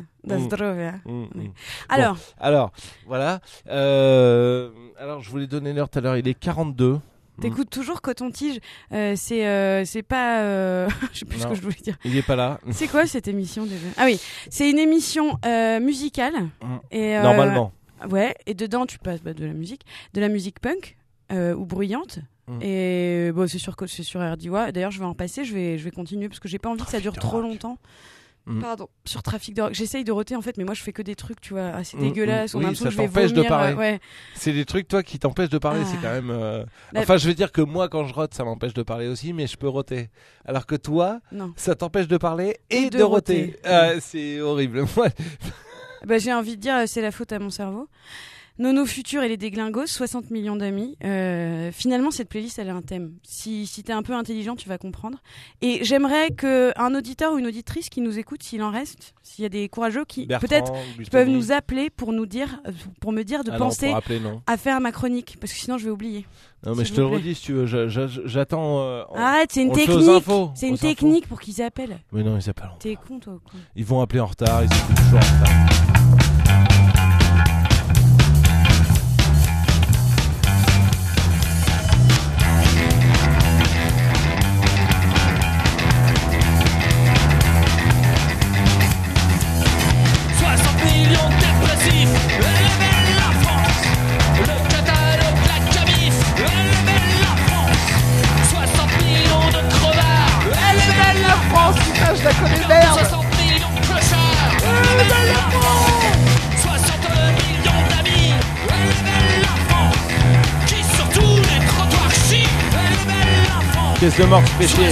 Alors, voilà. Alors, je voulais donner l'heure tout à l'heure. Il est 42. T'écoutes toujours Coton-Tige. C'est pas... je sais plus ce que je voulais dire. Il est pas là. C'est quoi cette émission déjà? Ah oui, c'est une émission musicale. Et, normalement. Ouais, et dedans tu passes de la musique punk ou bruyante. Et c'est sur RDIWA. D'ailleurs, je vais en passer, je vais continuer parce que j'ai pas envie que ça dure trop longtemps. Pardon, sur Trafic de Rock. J'essaye de roter en fait, mais moi je fais que des trucs, tu vois, assez dégueulasses. Oui, ça t'empêche de parler. Ouais. C'est des trucs, toi, qui t'empêchent de parler, c'est quand même. Enfin, je veux dire que moi, quand je rote, ça m'empêche de parler aussi, mais je peux roter. Alors que toi, ça t'empêche de parler et de roter. C'est horrible. J'ai envie de dire, c'est la faute à mon cerveau. Nono Futur et les Déglingos, 60 millions d'amis. Finalement, cette playlist, elle a un thème. Si t'es un peu intelligent, tu vas comprendre. Et j'aimerais qu'un auditeur ou une auditrice qui nous écoute, s'il en reste, s'il y a des courageux qui peut-être peuvent nous appeler pour me dire de penser à faire ma chronique, parce que sinon je vais oublier. Non, mais je te le redis si tu veux. J'attends. Arrête, c'est une technique. C'est une technique pour qu'ils appellent. Mais non, ils appellent. T'es con, toi. Quoi. Ils vont appeler en retard. Ils écoutent toujours en retard. 60 pièces de morts pêchées.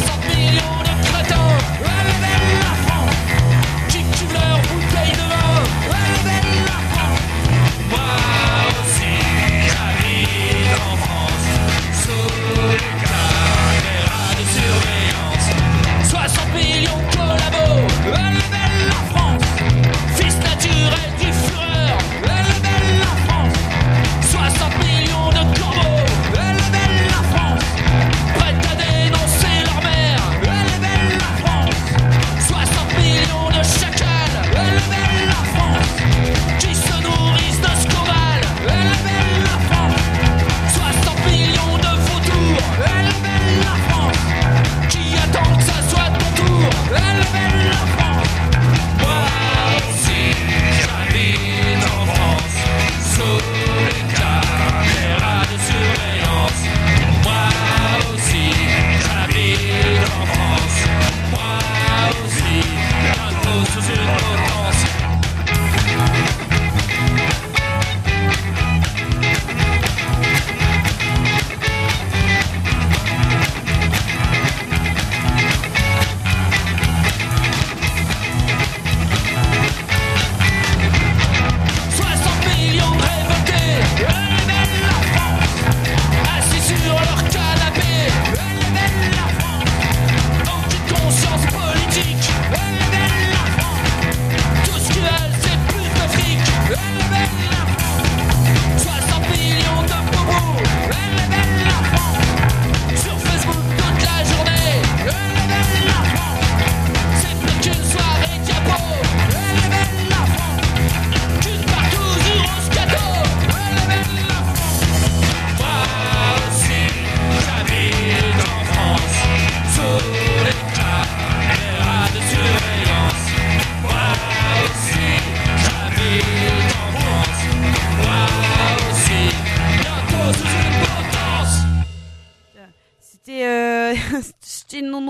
Prête à dénoncer leur mère, elle est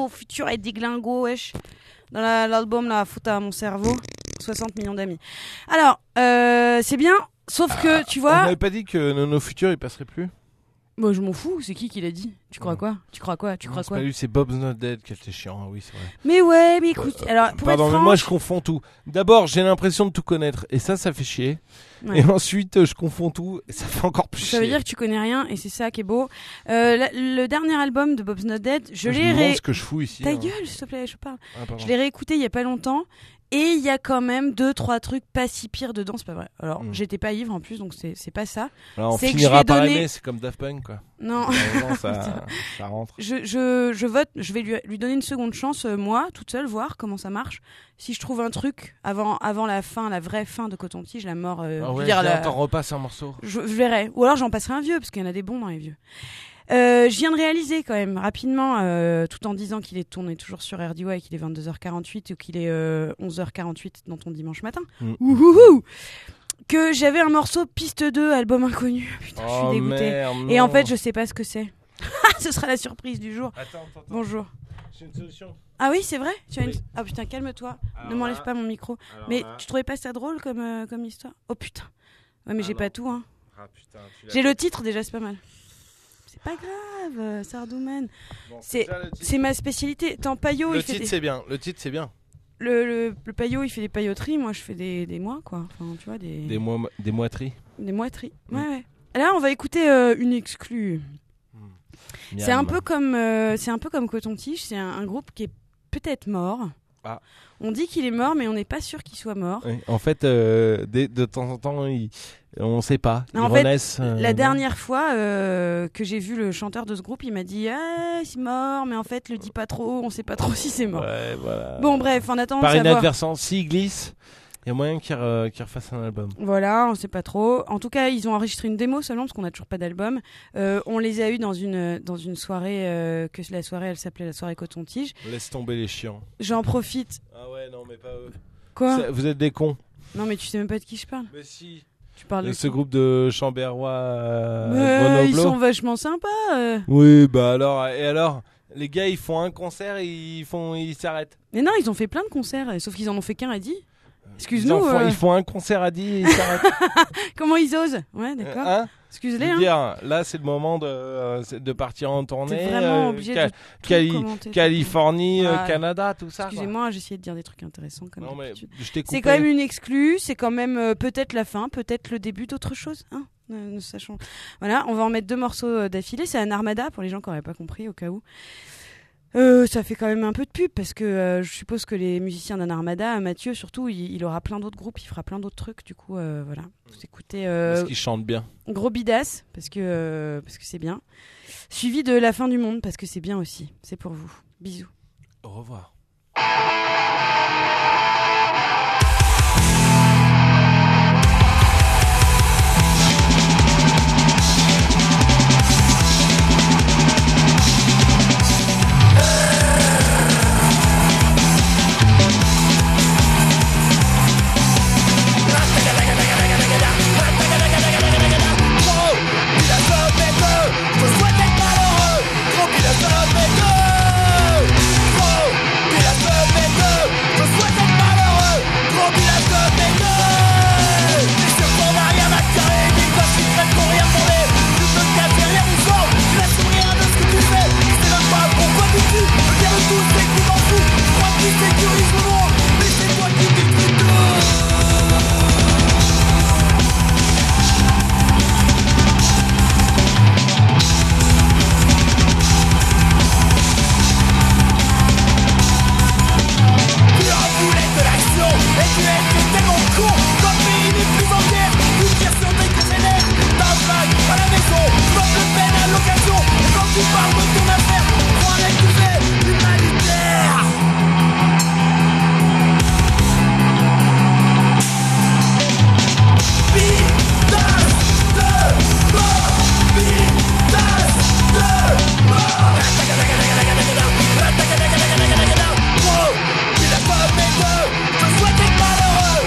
nos futurs et des glingos, wesh. Dans l'album, la faute à mon cerveau. 60 millions d'amis. Alors, c'est bien, sauf que, tu vois... On n'avait pas dit que nos futurs, ils passeraient plus? Moi, je m'en fous, c'est qui l'a dit? Tu crois quoi? Tu crois quoi? C'est pas lui, c'est Bob's Not Dead qui était chiant, oui, c'est vrai. Mais ouais, mais écoute, alors, pour pardon, être mais franche... moi, je confonds tout. D'abord, j'ai l'impression de tout connaître, et ça fait chier. Ouais. Et ensuite, je confonds tout, et ça fait encore plus chier. Ça veut dire que tu connais rien, et c'est ça qui est beau. Le dernier album de Bob's Not Dead, je l'ai ce que je fous ici. Ta gueule, s'il te plaît, je parle. Je l'ai réécouté il y a pas longtemps. Et il y a quand même 2-3 trucs pas si pires dedans, c'est pas vrai. Alors, j'étais pas ivre en plus, donc c'est pas ça. Alors, on finira par aimer, c'est comme Daft Punk, quoi. Non. ça rentre. Je vote, je vais lui donner une seconde chance, moi, toute seule, voir comment ça marche. Si je trouve un truc avant la fin, la vraie fin de Coton-Tige, la mort... t'en repasses un morceau. Je verrai. Ou alors j'en passerai un vieux, parce qu'il y en a des bons dans les vieux. Je viens de réaliser quand même rapidement, tout en disant qu'il est tourné toujours sur RDY et qu'il est 22h48 ou qu'il est 11h48 dans ton dimanche matin, que j'avais un morceau piste 2, album inconnu. Putain, je suis dégoûtée. Merde, et en fait, je sais pas ce que c'est. Ce sera la surprise du jour. Attends. Bonjour. J'ai une solution. Ah oui, c'est vrai? Oui. Ah putain, calme-toi. Alors ne m'enlève là, pas mon micro. Mais tu trouvais pas ça drôle comme histoire? Oh putain. Ouais, mais j'ai pas tout, hein. Ah, putain, j'ai le titre déjà, c'est pas mal. C'est pas grave, Sardouman. Bon, c'est ma spécialité. Tant Payot, le titre c'est bien. Le Payot, il fait des pailloteries. Moi, je fais des mois, quoi. Enfin, tu vois, des moiteries. Des moiteries. Ouais. Là, on va écouter une exclue. C'est un peu comme Coton-Tige. C'est un groupe qui est peut-être mort. Ah. On dit qu'il est mort, mais on n'est pas sûr qu'il soit mort. Oui. En fait, de temps en temps, on ne sait pas. Ils renaissent. La dernière fois que j'ai vu le chanteur de ce groupe, il m'a dit c'est mort, mais en fait, le dis pas trop, on sait pas trop si c'est mort. Ouais, voilà. Bon, bref, en attendant par de savoir... inadvertance, s'il glisse, il y a moyen qu'il refasse un album. Voilà, on sait pas trop. En tout cas, ils ont enregistré une démo seulement parce qu'on n'a toujours pas d'album. On les a eus dans une soirée que la soirée, elle s'appelait la soirée Coton-Tige. Laisse tomber les chiants. J'en profite. Ah ouais, non, mais pas eux. Quoi? Vous êtes des cons. Non, mais tu sais même pas de qui je parle. Mais si. Tu parles de ce groupe de Chambérois. Ils sont vachement sympas. Oui, bah alors, les gars, ils font un concert et ils s'arrêtent. Mais non, ils ont fait plein de concerts, sauf qu'ils en ont fait qu'un à 10. Excuse-nous. Ils font un concert à 10 et ils s'arrêtent. Comment ils osent? Ouais, d'accord. Excuse-les. Hein. Là, c'est le moment de partir en tournée. T'es vraiment obligé de Californie, Canada, tout ça. Excusez-moi, j'essayais de dire des trucs intéressants comme non, mais je t'ai coupé. C'est quand même une exclue, c'est quand même peut-être la fin, peut-être le début d'autre chose. Hein, nous sachons. Voilà, on va en mettre 2 morceaux d'affilée. C'est un Armada pour les gens qui n'auraient pas compris au cas où. Ça fait quand même un peu de pub parce que je suppose que les musiciens d'un Armada, Mathieu surtout, il aura plein d'autres groupes, il fera plein d'autres trucs. Du coup, voilà. Vous écoutez. Parce qu'il chante bien. Gros bidas parce que c'est bien. Suivi de La fin du monde parce que c'est bien aussi. C'est pour vous. Bisous. Au revoir. Je souhaite être malheureux.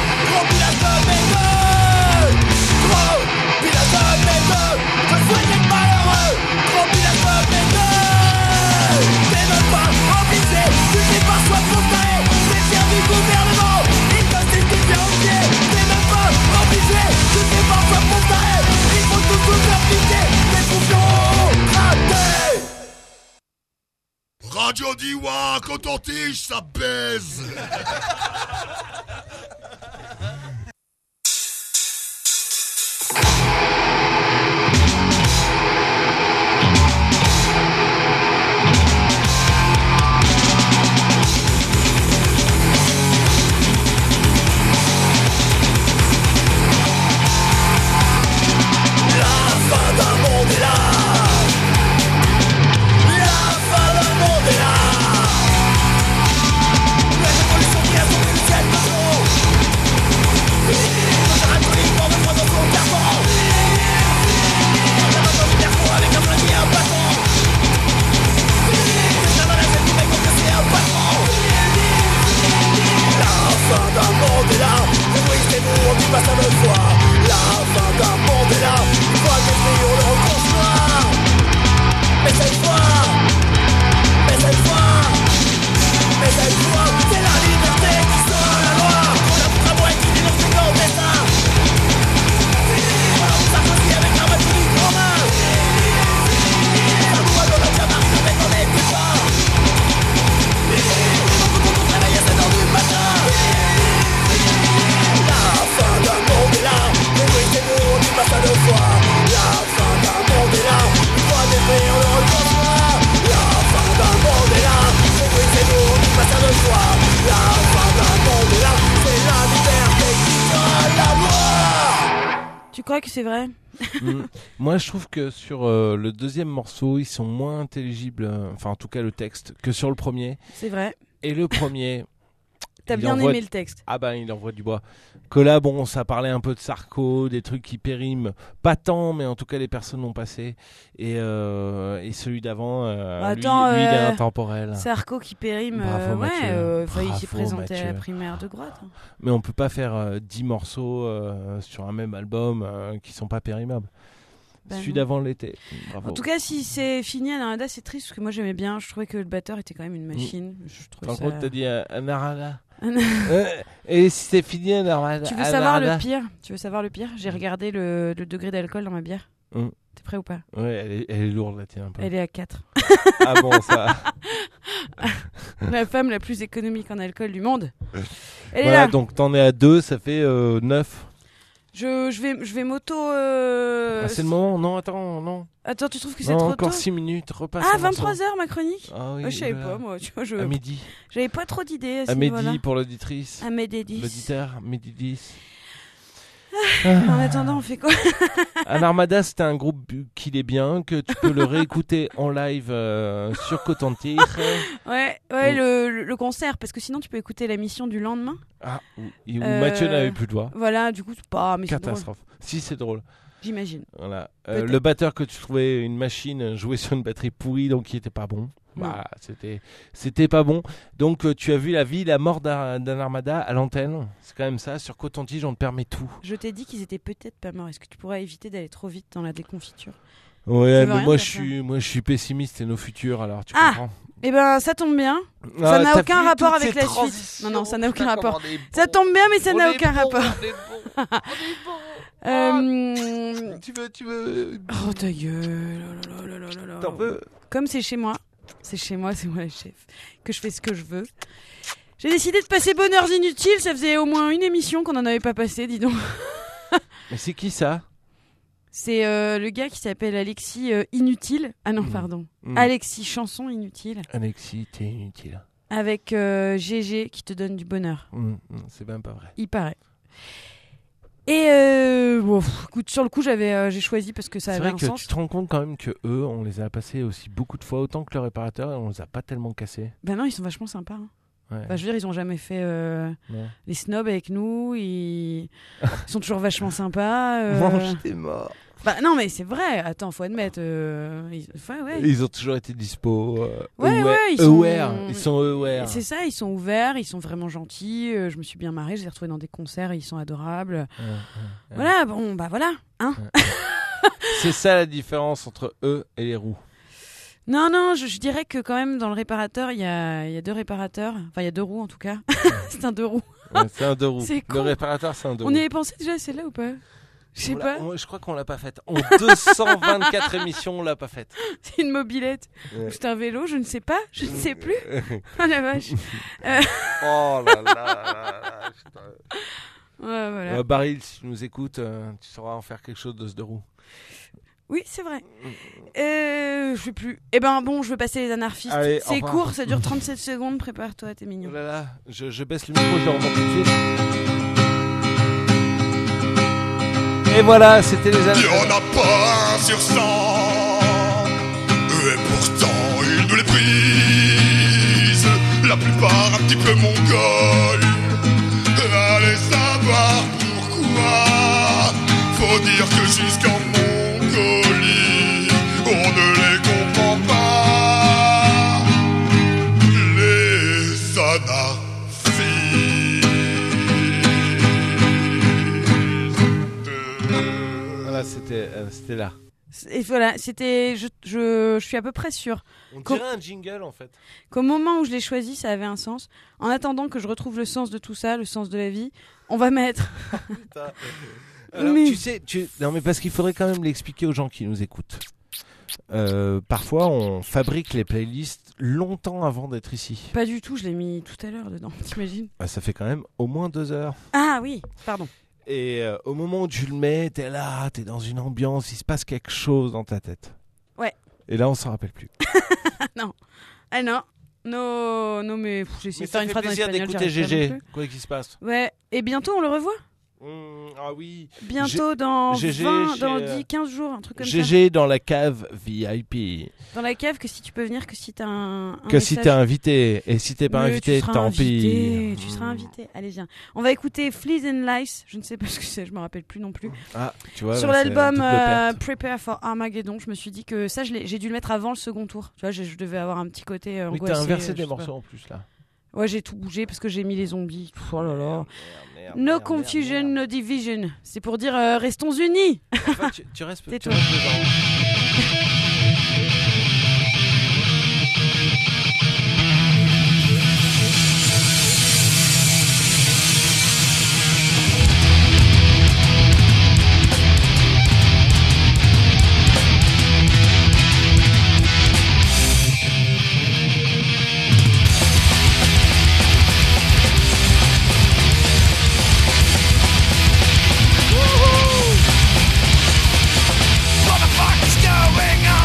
radio dit ouah, coton-tige, ça baise. C'est vrai. Moi, je trouve que sur le deuxième morceau, ils sont moins intelligibles, enfin en tout cas le texte, que sur le premier. C'est vrai. Et le premier... T'as bien aimé le texte. Ah bah il envoie du bois. Que là, bon, ça parlait un peu de Sarko, des trucs qui périment. Pas tant, mais en tout cas les personnes l'ont passé. Et celui d'avant, lui, il est intemporel. Sarko qui périme, Bravo, il s'est présenté Mathieu. à la primaire de droite. Mais on peut pas faire 10 morceaux sur un même album qui sont pas périmables. Celui d'avant l'était. Bravo. En tout cas, si c'est fini à Narada, c'est triste parce que moi j'aimais bien. Je trouvais que le batteur était quand même une machine. Par contre, t'as dit Narada. Et si c'est fini à Narada. Tu veux savoir le pire J'ai regardé le degré d'alcool dans ma bière. T'es prêt ou pas? Ouais, elle est lourde la tienne un peu. Elle est à 4. Ah bon, ça. La femme la plus économique en alcool du monde. Elle voilà, est là. Donc t'en es à 2, ça fait 9. Je vais moto. C'est le moment. Non, attends, non. Attends, tu trouves que c'est trop tôt? Encore 6 minutes. Repasse. Ah, 23h ma chronique. Ah oui. Je savais pas, moi. Tu vois, à midi. J'avais pas trop d'idées à ce à niveau-là. midi pour l'auditrice. À midi 10. L'auditeur, midi 10. En attendant, on fait quoi? Anarmada, c'était un groupe qu'il est bien, que tu peux le réécouter en live sur Coton-Tige. Ouais, le concert, parce que sinon tu peux écouter l'émission du lendemain. Ah, où Mathieu n'avait plus de voix. Voilà, du coup, c'est pas. Mais catastrophe. Si, c'est drôle. J'imagine. Voilà. Le batteur que tu trouvais une machine jouait sur une batterie pourrie, donc il était pas bon. Bah, c'était pas bon. Donc tu as vu la vie, la mort d'Anarmada à l'antenne. C'est quand même ça. Sur Coton-Tige, on te permet tout. Je t'ai dit qu'ils étaient peut-être pas morts. Est-ce que tu pourrais éviter d'aller trop vite dans la déconfiture? Ouais, mais moi je suis pessimiste et nos futurs, alors tu comprends. Eh ben ça tombe bien. Ça n'a aucun rapport avec la suite. Non, ça n'a aucun rapport. Ça tombe bien, mais ça n'a aucun rapport. Tu veux. Oh ta gueule. T'en veux? Comme c'est chez moi. C'est moi le chef. Que je fais ce que je veux. J'ai décidé de passer Bonheurs Inutiles. Ça faisait au moins une émission qu'on n'en avait pas passé, dis donc. Mais c'est qui ça? C'est le gars qui s'appelle Alexis Inutile. Ah non, pardon. Alexis Chanson Inutile. Alexis, t'es inutile. Avec GG qui te donne du bonheur. C'est même pas vrai. Il paraît. Et écoute, sur le coup, j'ai choisi parce que ça avait un sens. C'est vrai que tu te rends compte quand même que eux, on les a passés aussi beaucoup de fois, autant que le réparateur, et on les a pas tellement cassés. Ben non, ils sont vachement sympas. Hein. Ouais. Bah, je veux dire, ils ont jamais fait les snobs avec nous. Ils sont toujours vachement sympas. Mange tes morts. Bah non, mais c'est vrai. Attends, faut admettre. Ils ont toujours été dispo. Ils sont aware. C'est ça, ils sont ouverts, ils sont vraiment gentils. Je me suis bien marrée. Je les ai retrouvés dans des concerts et ils sont adorables. Voilà, bon, bah voilà. Hein. C'est ça la différence entre eux et les roues. Non, je dirais que quand même dans le réparateur, il y a 2 réparateurs. Enfin, il y a 2 roues en tout cas. C'est un 2 roues. Ouais, c'est un 2 roues. C'est con. Le réparateur, c'est un 2 roues. On y avait pensé déjà, c'est là ou pas? Je sais pas. Je crois qu'on l'a pas faite. En 224 émissions, on l'a pas faite. C'est une mobilette. Ouais. Ou c'est un vélo, je ne sais pas. Je ne sais plus. Oh la vache. Oh là là. Ouais, voilà. Baril, si tu nous écoutes, tu sauras en faire quelque chose d'os de roue. Oui, c'est vrai. Je sais plus. Eh ben bon, je veux passer les anarchistes. Allez, c'est court, ça dure 37 secondes. Prépare-toi, t'es mignon. Oh là là, je baisse le micro, je le remonte tout de suite. Et voilà, c'était les anarchistes. Il n'y en a pas un sur 100. Et pourtant, ils nous les prisent. La plupart un petit peu mongols. Allez savoir pourquoi. Faut dire que jusqu'en Mongolie, on ne les comprend pas. Les anarchistes. Voilà, c'était là. Et voilà, c'était. Je suis à peu près sûre. On dirait un jingle en fait. Qu'au moment où je l'ai choisi, ça avait un sens. En attendant que je retrouve le sens de tout ça, le sens de la vie, on va mettre. Putain. Alors, tu sais, non mais parce qu'il faudrait quand même l'expliquer aux gens qui nous écoutent. Parfois, on fabrique les playlists longtemps avant d'être ici. Pas du tout, je l'ai mis tout à l'heure dedans. T'imagines ? Bah, ça fait quand même au moins 2 heures. Ah oui, pardon. Et au moment où tu le mets, t'es là, t'es dans une ambiance, il se passe quelque chose dans ta tête. Ouais. Et là, on s'en rappelle plus. Non. Ah non. Non, mais j'ai essayé de faire une phrase en espagnol. Ça fait plaisir d'écouter GG, quoi qu'il se passe. Ouais. Et bientôt, on le revoit ? Ah oui. Bientôt dans 15 jours, un truc comme ça. GG dans la cave VIP. Dans la cave, que si tu peux venir, que si t'as un que si t'es invité. Et si t'es pas invité, tant pis. Tu seras invité. Allez, viens. On va écouter Fleas and Lice. Je ne sais pas ce que c'est, je me rappelle plus non plus. Ah, tu vois. Sur l'album Prepare for Armageddon, je me suis dit que ça, j'ai dû le mettre avant le second tour. Tu vois, je devais avoir un petit côté angoissé. Oui, t'as inversé des morceaux en plus là. Ouais, j'ai tout bougé parce que j'ai mis les zombies. Oh là là. No confusion, no division. C'est pour dire restons unis. Enfin, tu restes. C'est toi. Motherfuckers going on.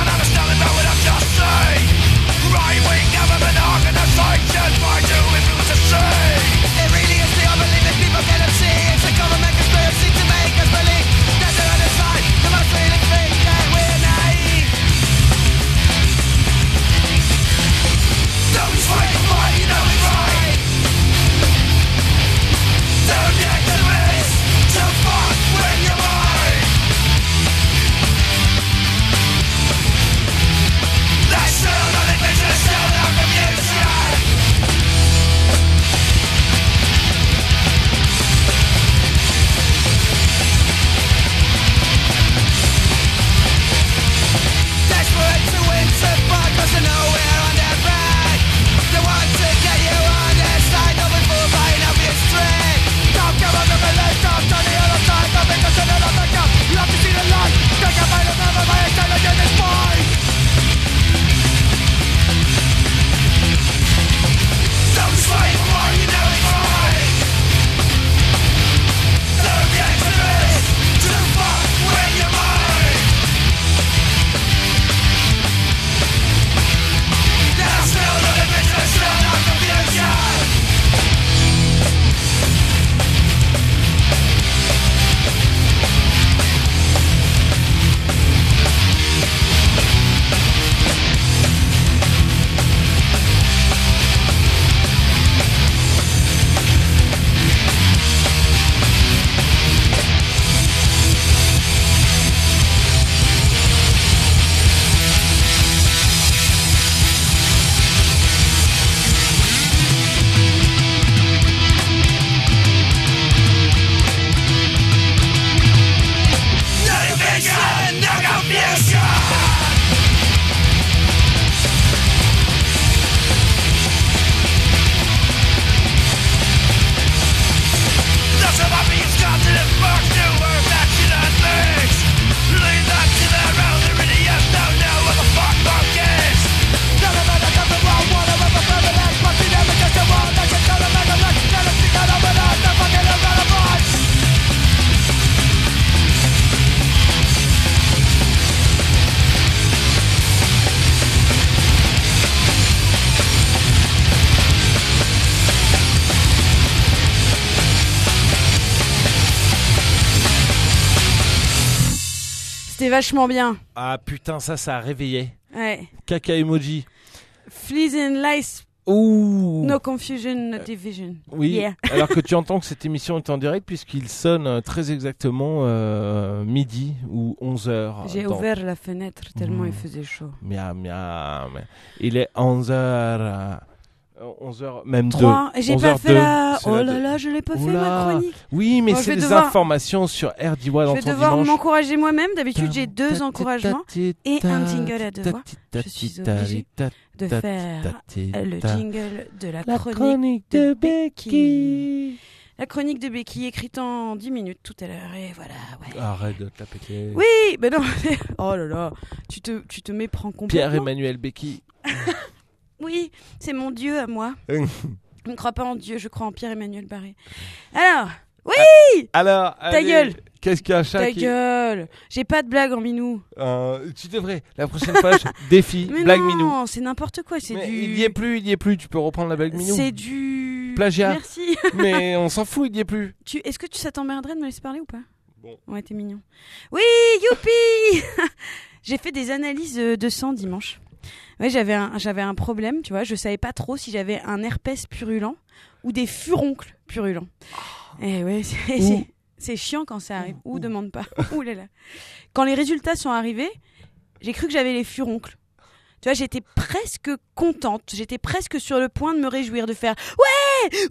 C'était vachement bien. Ah putain, ça a réveillé. Ouais. Caca emoji. Fleas and lice. Ouh. No confusion, no division. Oui, Yeah. alors que tu entends que cette émission est en direct puisqu'il sonne très exactement midi ou 11h. J'ai ouvert la fenêtre tellement il faisait chaud. Miam, miam. Il est 11h. 11h, même 3. Et j'ai pas fait la... C'est Oh la là deux. là, je l'ai pas fait Oula. ma chronique. Oui, mais Bon, je c'est vais des devoir- informations sur RDY dans Je vais ton devoir dimanche. m'encourager moi-même. D'habitude, j'ai 2 encouragements et un jingle à devoir. Je suis obligée de faire le jingle de la chronique de Becky. La chronique de Becky écrite en 10 minutes tout à l'heure. Et voilà, ouais. Arrête de te la péter. Oui, mais non. Oh là là, tu te méprends complètement. Pierre-Emmanuel Becky. Oui, c'est mon dieu à moi. Je ne crois pas en Dieu, je crois en Pierre-Emmanuel Barré. Alors, oui. Alors, Ta allez, gueule. Qu'est-ce qu'un chat Ta qui... gueule. J'ai pas de blague en minou. Tu devrais. La prochaine fois, défi, Mais blague non, minou. c'est n'importe quoi. C'est Mais du... il y est plus. Tu peux reprendre la blague minou. C'est du... Plagiat. Merci. Mais on s'en fout, il y est plus. Est-ce que ça t'emmerderait de me laisser parler ou pas? Bon. Ouais, t'es mignon. Oui, youpi. J'ai fait des analyses de sang dimanche. Ouais, j'avais un problème, tu vois. Je savais pas trop si j'avais un herpès purulent ou des furoncles purulents. Et ouais, c'est chiant quand ça arrive. Ou demande pas. Ouh là là. Quand les résultats sont arrivés, j'ai cru que j'avais les furoncles. Tu vois, j'étais presque contente. J'étais presque sur le point de me réjouir, de faire ouais,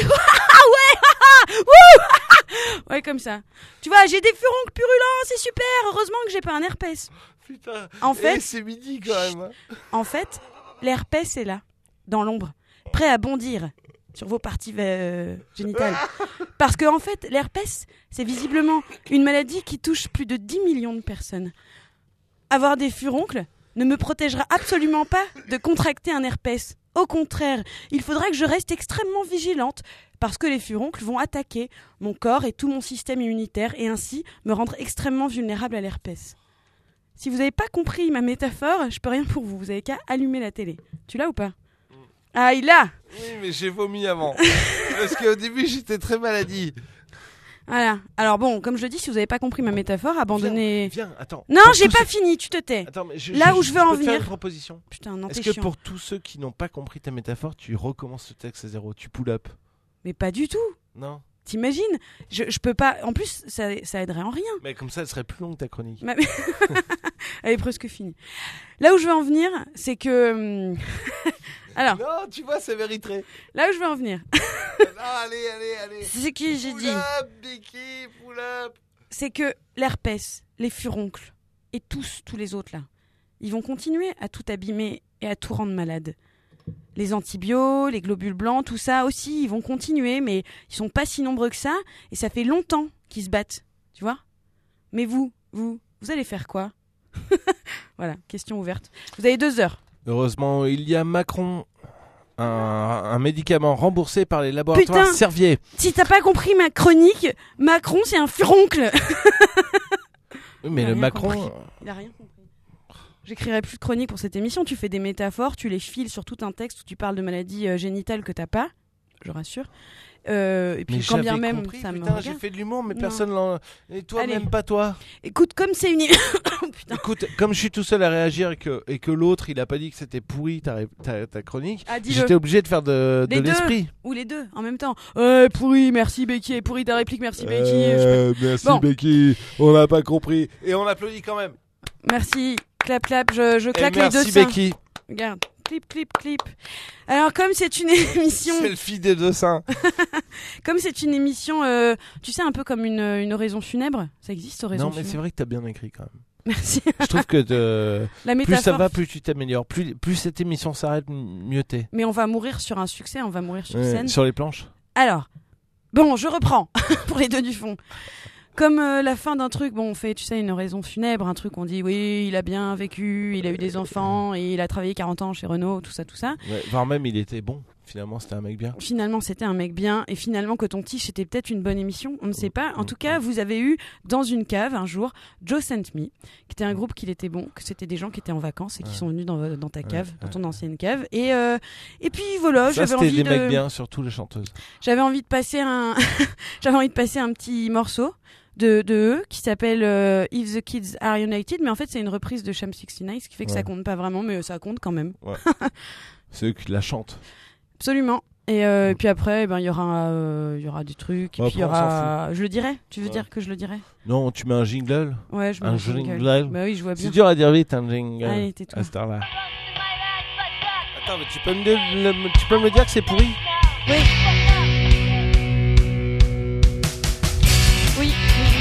ouais, comme ça. Tu vois, j'ai des furoncles purulents, c'est super. Heureusement que j'ai pas un herpès. Putain. En fait, c'est midi quand même. En fait, l'herpès est là, dans l'ombre, prêt à bondir sur vos parties génitales. Parce que en fait, l'herpès, c'est visiblement une maladie qui touche plus de 10 millions de personnes. Avoir des furoncles ne me protégera absolument pas de contracter un herpès. Au contraire, il faudra que je reste extrêmement vigilante parce que les furoncles vont attaquer mon corps et tout mon système immunitaire et ainsi me rendre extrêmement vulnérable à l'herpès. Si vous n'avez pas compris ma métaphore, je peux rien pour vous. Vous avez qu'à allumer la télé. Tu l'as ou pas? Ah, il l'a. Oui, mais j'ai vomi avant. Parce qu'au début, j'étais très maladie. Voilà. Alors bon, comme je le dis, si vous n'avez pas compris ma métaphore, abandonnez... Viens, attends. Non, Pour j'ai tous pas ceux- fini, tu te tais. Attends, mais Là où je veux en peux te faire venir... une proposition. Putain, non, Est-ce t'es que chiant. pour tous ceux qui n'ont pas compris ta métaphore, tu recommences le texte à zéro, tu pull up? Mais pas du tout. Non. T'imagines? Je peux pas... En plus, ça aiderait en rien. Mais comme ça, elle serait plus longue ta chronique. Elle est presque finie. Là où je veux en venir, c'est que... Alors... Non, tu vois, ça mériterait. Là où je veux en venir... Allez. C'est qui j'ai dit. Pull up, Becky, pull up. C'est que l'herpès, les furoncles et tous les autres là, ils vont continuer à tout abîmer et à tout rendre malade. Les antibiotiques, les globules blancs, tout ça aussi, ils vont continuer, mais ils sont pas si nombreux que ça, et ça fait longtemps qu'ils se battent, tu vois. Mais vous allez faire quoi? Voilà, question ouverte. Vous avez 2 heures. Heureusement, il y a Macron, un médicament remboursé par les laboratoires Putain, Servier. Si t'as pas compris ma chronique, Macron c'est un furoncle. Oui, mais Il a le rien Macron... compris. Il a rien compris. J'écrirai plus de chroniques pour cette émission. Tu fais des métaphores, tu les files sur tout un texte où tu parles de maladies génitales que t'as pas, je rassure. Et puis Mais quand bien j'avais même, compris, ça me putain, regarde. j'ai fait de l'humour, mais Non. personne l'en... Et toi, Allez. même pas toi. Écoute, comme c'est une... Écoute, comme je suis tout seul à réagir et que l'autre, il a pas dit que c'était pourri ta chronique, Ah, dis-le. j'étais obligé de faire de Les deux, l'esprit. ou les deux en même temps. Pourri, merci Becky, pourri ta réplique, merci Becky. Merci Bon. Becky, on n'a pas compris. Et on applaudit quand même. Merci, clap, je claque Et les deux merci seins. Becky. Regarde, clip. Alors comme c'est une émission... Selfie des 2 seins. Comme c'est une émission, tu sais, un peu comme une oraison funèbre. Ça existe, oraison Non, funèbre? mais c'est vrai que t'as bien écrit quand même. Merci. Je trouve que La plus ça métaphore- va, plus tu t'améliores. Plus cette émission s'arrête, mieux t'es. Mais on va mourir sur un succès, on va mourir sur Ouais, scène. sur les planches. Alors, bon, je reprends pour les deux du fond. Comme la fin d'un truc, bon, on fait, tu sais, une oraison funèbre, un truc, on dit oui, il a bien vécu, il a eu des enfants, et il a travaillé 40 ans chez Renault, tout ça. Ouais, voire même, il était bon. Finalement, c'était un mec bien. Finalement, c'était un mec bien, et finalement, Coton-Tige, c'était peut-être une bonne émission, on ne sait pas. En tout cas, vous avez eu dans une cave un jour Joe Sent Me, qui était un groupe qui était bon, que c'était des gens qui étaient en vacances et qui sont venus dans ta cave, dans ton ancienne cave. Et puis voilà, Ça, j'avais c'était envie des mecs bien, surtout les chanteuses. J'avais envie de passer un petit morceau. de eux qui s'appelle If the Kids Are United, mais en fait c'est une reprise de Sham 69, ce qui fait que ça compte pas vraiment, mais ça compte quand même. Ouais. C'est eux qui la chantent. Absolument. Et puis après, il y aura des trucs. Et puis il y aura. Je le dirai. Tu veux dire que je le dirai? Non, tu mets un jingle. Ouais, je mets un jingle. Bah oui, je vois bien. C'est dur à dire vite un jingle. Allez, tais-toi. À cette heure-là. Attends, mais tu peux me dire que c'est pourri? Oui. Oui.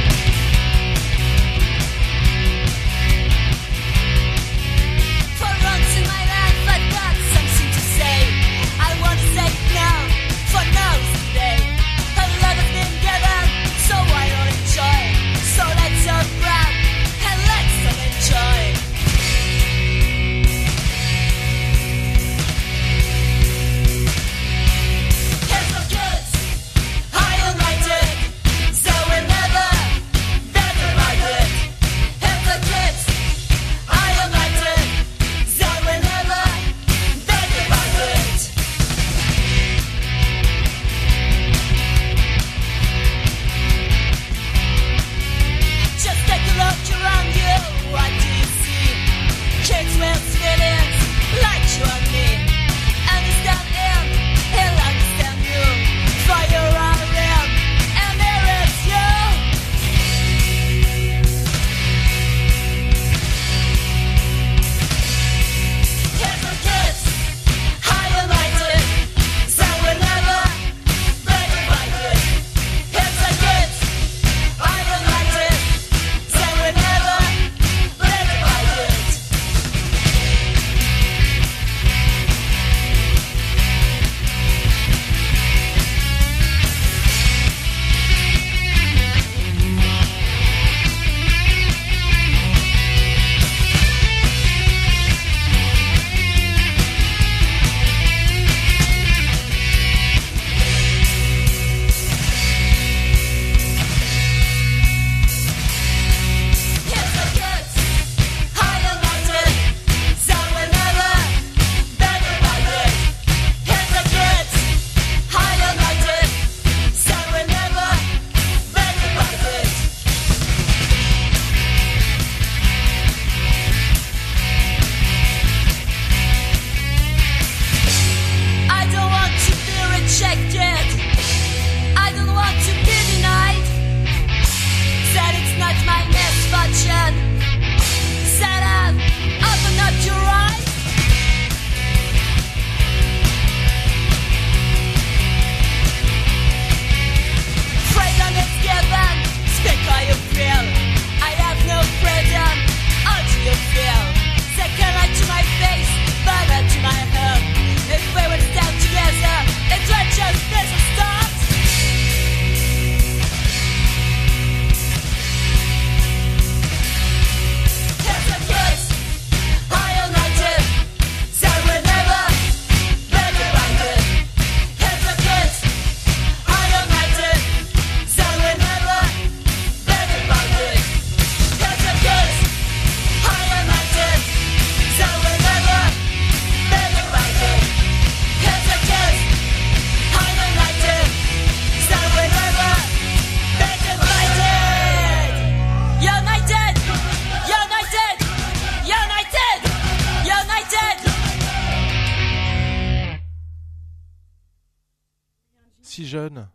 Si jeune.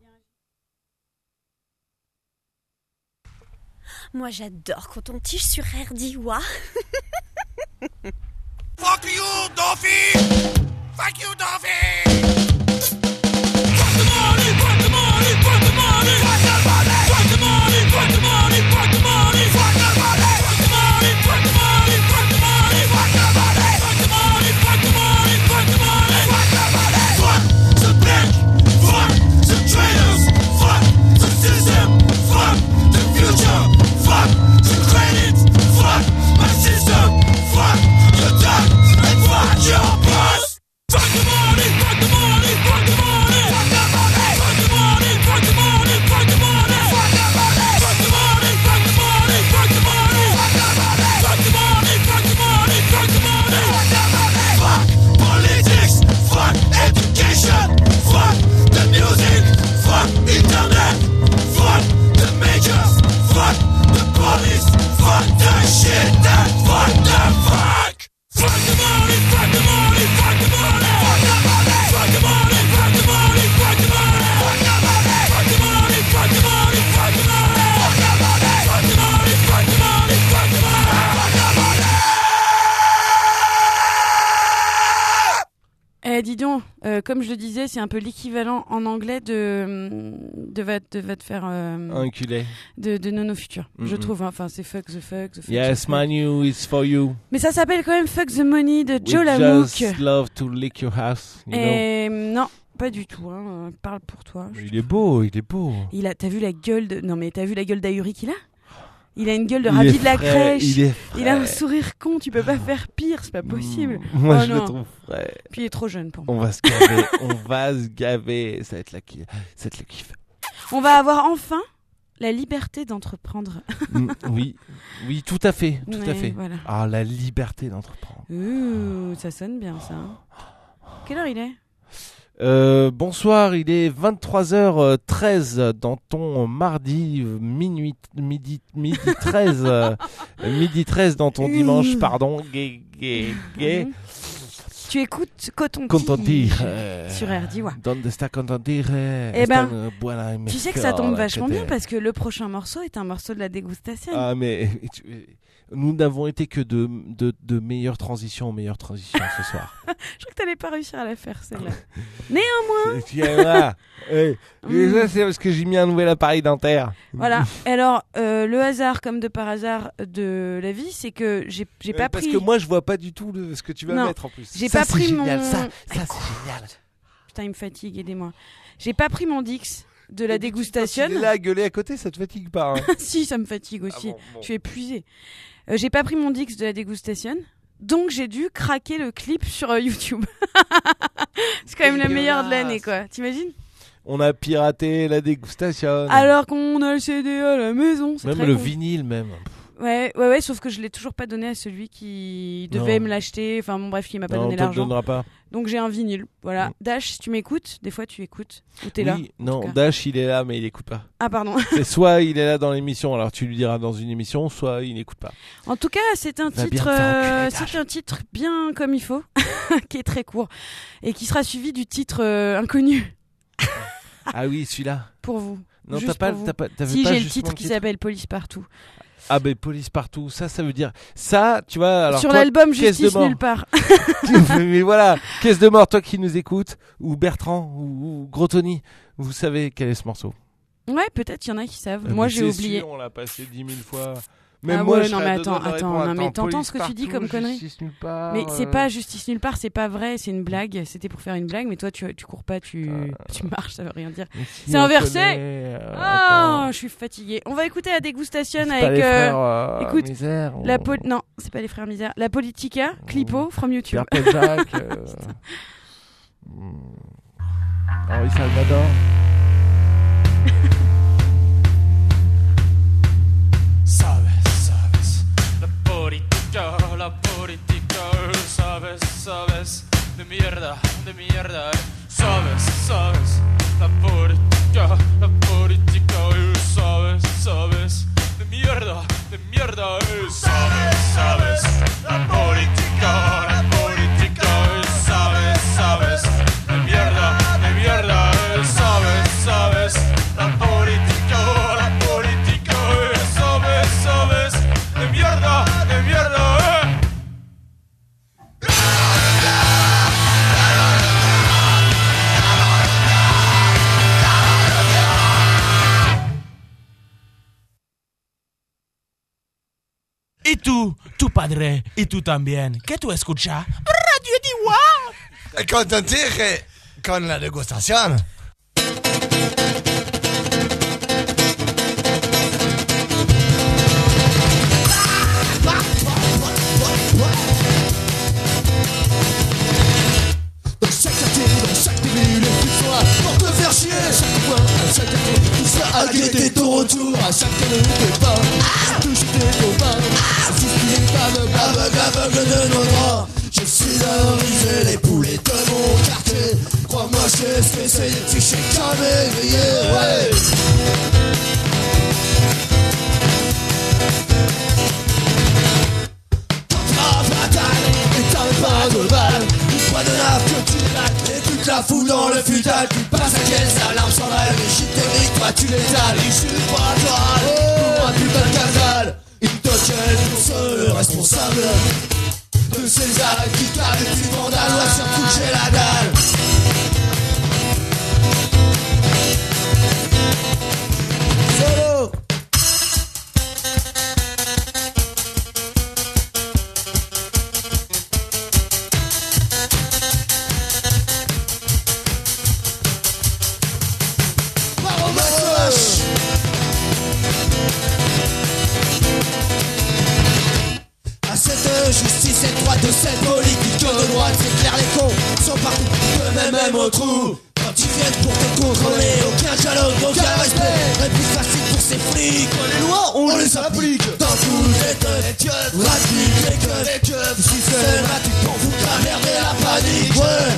Moi j'adore quand on tige sur RDIWA. Fuck you, Duffy! Fuck you, Duffy! Fuck the money, fuck the money, fuck the money! Fuck the money, fuck the money, fuck the money, fuck the money, fuck the money, fuck the money, fuck the money, fuck the money, fuck the money, fuck the money, fuck the money, fuck the money, fuck the money! Fuck the bank, fuck the traders, fuck the system, fuck the future, fuck the credit, fuck my system, fuck your dog, and fuck your boss! Fuck the money! dis donc, comme je le disais, c'est un peu l'équivalent en anglais de va te faire enculé de Nono Futur, je trouve. Enfin, c'est fuck the fuck. Yes, money is for you. Mais ça s'appelle quand même Fuck the Money de Joe We Lamouk. just love to lick your house. Et non, pas du tout. Hein. Parle pour toi. Il est beau. T'as vu la gueule d'ahuri qu'il a? Il a une gueule de ravi de la crèche. Il a un sourire con, tu peux pas faire pire, c'est pas possible. Moi je le trouve frais. Puis il est trop jeune pour moi. On va se gaver, ça va être le kiff. On va avoir enfin la liberté d'entreprendre. Oui, tout à fait. Voilà. Ah, la liberté d'entreprendre. Ça sonne bien ça. Quelle heure il est ? Bonsoir, il est 23h13 dans ton mardi, midi 13, midi 13 dans ton dimanche, pardon, gay. Tu écoutes Coton-Tige sur RDIWA. Donde está Coton-Tige? Tu sais que ça tombe vachement bien parce que le prochain morceau est un morceau de la dégustation. Ah mais nous n'avons été que de meilleures transitions ce soir. Je crois que t'allais pas réussir à la faire celle-là. Néanmoins. Ça c'est parce que j'ai mis un nouvel appareil dentaire. Voilà. Alors le hasard comme de par hasard de la vie, c'est que j'ai pas pris. Parce que moi je vois pas du tout ce que tu vas mettre en plus. J'ai pas pris génial, mon. Ça c'est génial. Putain, il me fatigue, aidez-moi. J'ai pas pris mon Dix de la dégustation. Tu es là à gueuler à côté, ça te fatigue pas hein? Si, ça me fatigue aussi. Bon. Je suis épuisée. J'ai pas pris mon Dix de la dégustation, donc j'ai dû craquer le clip sur YouTube. C'est quand même la meilleure de l'année, quoi. T'imagines ? On a piraté la dégustation. Alors qu'on a le CD à la maison. C'est même très le con. vinyle, même. Ouais, sauf que je l'ai toujours pas donné à celui qui devait me l'acheter. Enfin, bon, bref, qui m'a pas donné l'argent. Non, on te le donnera pas. Donc j'ai un vinyle. Voilà. Dash, si tu m'écoutes, des fois tu écoutes. Ou t'es là. Non, Dash, il est là, mais il écoute pas. Ah, pardon. C'est soit il est là dans l'émission, alors tu lui diras dans une émission, soit il n'écoute pas. En tout cas, c'est un titre bien comme il faut, qui est très court et qui sera suivi du titre inconnu. Ah oui, celui-là. Pour vous. Non, juste t'avais si pas j'ai le titre qui s'appelle Police Partout. Ah ben Police Partout, ça veut dire ça, tu vois. Alors sur toi, l'album Justice Nulle Part. Mais voilà, Caisse de mort, toi qui nous écoutes, ou Bertrand, ou Gros Tony, vous savez quel est ce morceau? Ouais, peut-être il y en a qui savent. Moi j'ai oublié. Sûr, on l'a passé 10 000 fois. Mais moi, non, mais attends, mais t'entends ce que tu dis comme connerie. Mais c'est pas Justice Nulle Part, c'est pas vrai, c'est une blague. C'était pour faire une blague, mais toi tu cours pas, tu marches, ça veut rien dire. Si c'est inversé. Je suis fatiguée. On va écouter la dégustation avec. Écoute, Misère, non, c'est pas les frères Misère. La Politica, Clipo, from YouTube. Pierre Jacques. Henri Salvador. La política, sabes, de mierda, sabes, la política, sabes, de mierda, sabes, la política, sabes, de mierda, sabes, la política, sabes, de mierda. Y tú, tu padre, y tú también. ¿Qué tú escuchas? Radio DIWA. Coton-Tige con la degustación. Pour te faire chier, chaque fois, à chaque année, tout ça a guetté ton retour, à chaque année de pas, touche tes copains, aveugle de nos droits. Je suis valorisé, les poulets de mon quartier. Crois-moi, je sais ce que c'est, des fichiers jamais éveillés, ouais. T'entras fatal, et t'as pas de balle. Une fois de naf que tu laques, et toute la foule dans le futal. Tu passes à caisse, alarme sans rêve, et chitérique, toi tu l'étales. Je suis pas toral, pour moi putain de casal. Une toquette pour seul responsable de ces arrêts qui calent et puis vandales, ouais, surtout que j'ai la dalle. Solo. À cette justice étroite de cette politique de droite, c'est clair, les cons sont partout, eux-mêmes au trou. Quand ils viennent pour te contrôler, aucun dialogue, aucun respect. Et plus facile pour ces flics, les lois on les applique. Dans tous les keufs, rapide les keufs, système rapide pour vous traverser la panique. Ouais.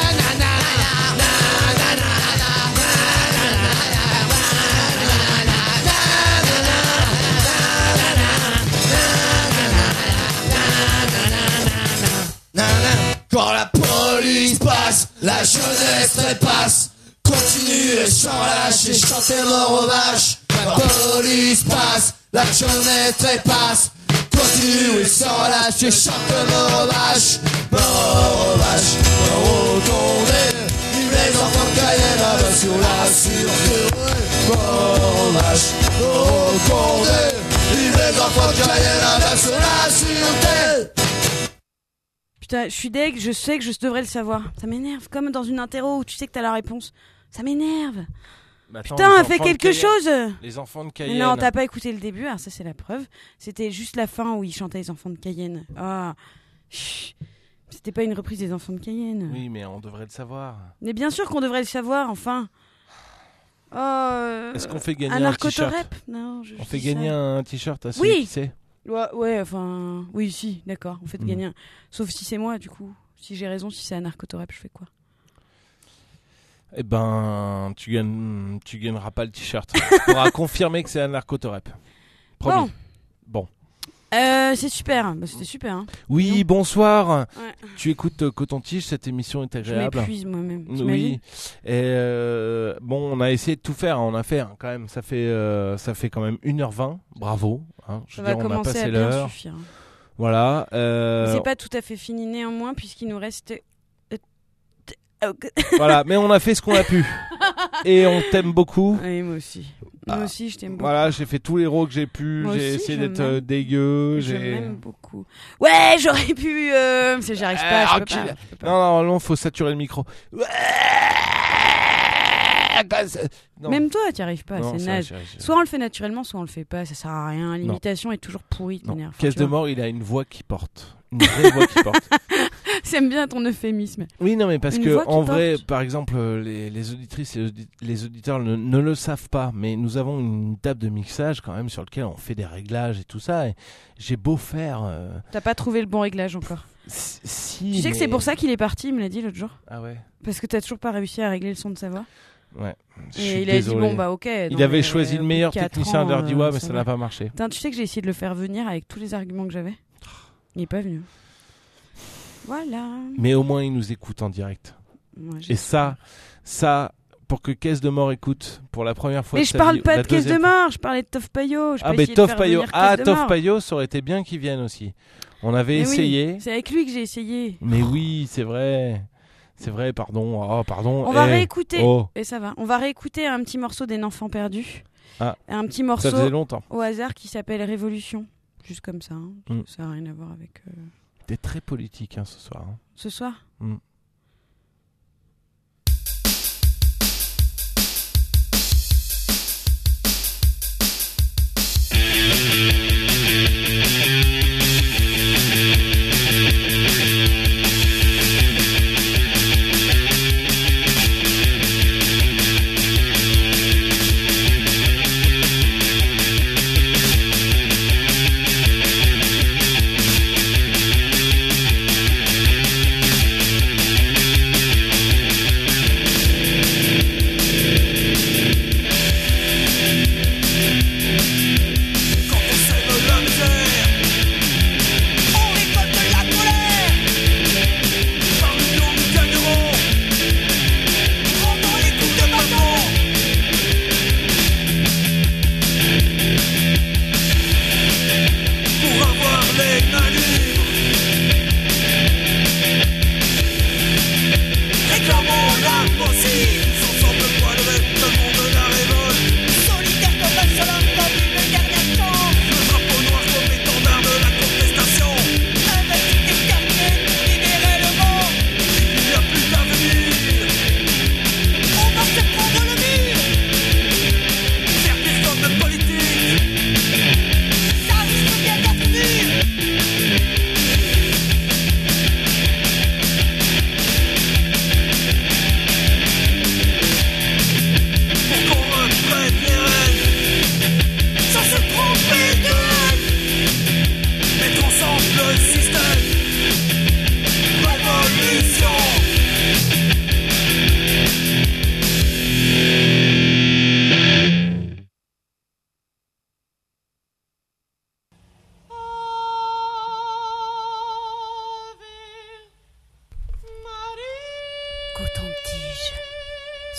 Quand la police passe, la jeunesse trépasse. Continuez sans lâcher, chantez mort aux vaches. La police passe, la jeunesse trépasse. Continuez sans lâcher, chantez mort aux vaches. Mort aux vaches, mort aux condés. Vive les enfants de Cayenne, avec sur la sûreté. Mort aux vaches, mort aux condés. Vive les enfants de Cayenne, avec sur la sûreté. Putain, je suis deg, je sais que je devrais le savoir. Ça m'énerve, comme dans une interro où tu sais que t'as la réponse. Ça m'énerve. Attends, putain, fais quelque chose. Les enfants de Cayenne. Non, t'as pas écouté le début, alors ça c'est la preuve. C'était juste la fin où ils chantaient les enfants de Cayenne. Ah, c'était pas une reprise des enfants de Cayenne. Oui, mais on devrait le savoir. Mais bien sûr qu'on devrait le savoir, enfin. Est-ce qu'on fait gagner un t-shirt? Non, on fait gagner un t-shirt à celui qui sait. Ouais, enfin, oui, si, d'accord. On fait gagner un. Sauf si c'est moi, du coup. Si j'ai raison, si c'est un narcotorep, je fais quoi? Eh ben, tu gagneras pas le t-shirt. Tu pourras confirmer que c'est un narcotorep. Promis. Bon. C'est super. Bah, c'était super. Hein. Oui, non. Bonsoir. Ouais. Tu écoutes Coton-Tige, cette émission est agréable. Je m'épuise moi-même. Oui. Et bon, on a essayé de tout faire. On a fait quand même. Ça fait quand même 1h20. Bravo. Hein. Ça va commencer à bien suffire. Voilà. C'est pas tout à fait fini néanmoins puisqu'il nous reste. Voilà, mais on a fait ce qu'on a pu. Et on t'aime beaucoup. Oui, moi aussi. Moi aussi, je t'aime beaucoup. Voilà, j'ai fait tous les rôles que j'ai pu. Moi j'ai aussi, essayé d'être dégueu. Je m'aime beaucoup. Ouais, j'aurais pu. Parce que j'y arrive pas, je peux pas. Non, non, faut saturer le micro. Non. Même toi, t'y arrives pas, non, c'est naze. Soit on le fait naturellement, soit on le fait pas, ça sert à rien. L'imitation est toujours pourrie de manière. Caisse de mort, il a une voix qui porte. Une vraie voix qui porte. J'aime bien ton euphémisme. Oui, non, mais parce que en vrai, par exemple, les auditrices et les auditeurs ne le savent pas, mais nous avons une table de mixage quand même sur laquelle on fait des réglages et tout ça. Et j'ai beau faire. T'as pas trouvé le bon réglage encore. Si. Tu sais que c'est pour ça qu'il est parti, il me l'a dit l'autre jour. Ah ouais. Parce que t'as toujours pas réussi à régler le son de sa voix. Ouais. Et il a dit bon bah ok. Il avait choisi le meilleur technicien d'Erdiwa, mais ça n'a pas marché. Putain, tu sais que j'ai essayé de le faire venir avec tous les arguments que j'avais. Il est pas venu. Voilà. Mais au moins il nous écoute en direct. Ouais, et ça, pour que Caisse de Mort écoute pour la première fois. Mais je parle pas de Caisse de Mort, je parlais de Toff Payot. Ah mais Toff Payot, Toff Payot, ça aurait été bien qu'il vienne aussi. On avait essayé. Oui, c'est avec lui que j'ai essayé. Mais oui, c'est vrai. C'est vrai, pardon. Oh, pardon. On va réécouter. Et ça va. On va réécouter un petit morceau des Enfants perdus. Ah. Un petit morceau. Ça faisait longtemps. Au hasard qui s'appelle Révolution. Juste comme ça. Hein. Ça n'a rien à voir avec. T'es très politique ce soir. Hein. Ce soir.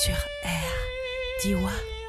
sur RDIWA.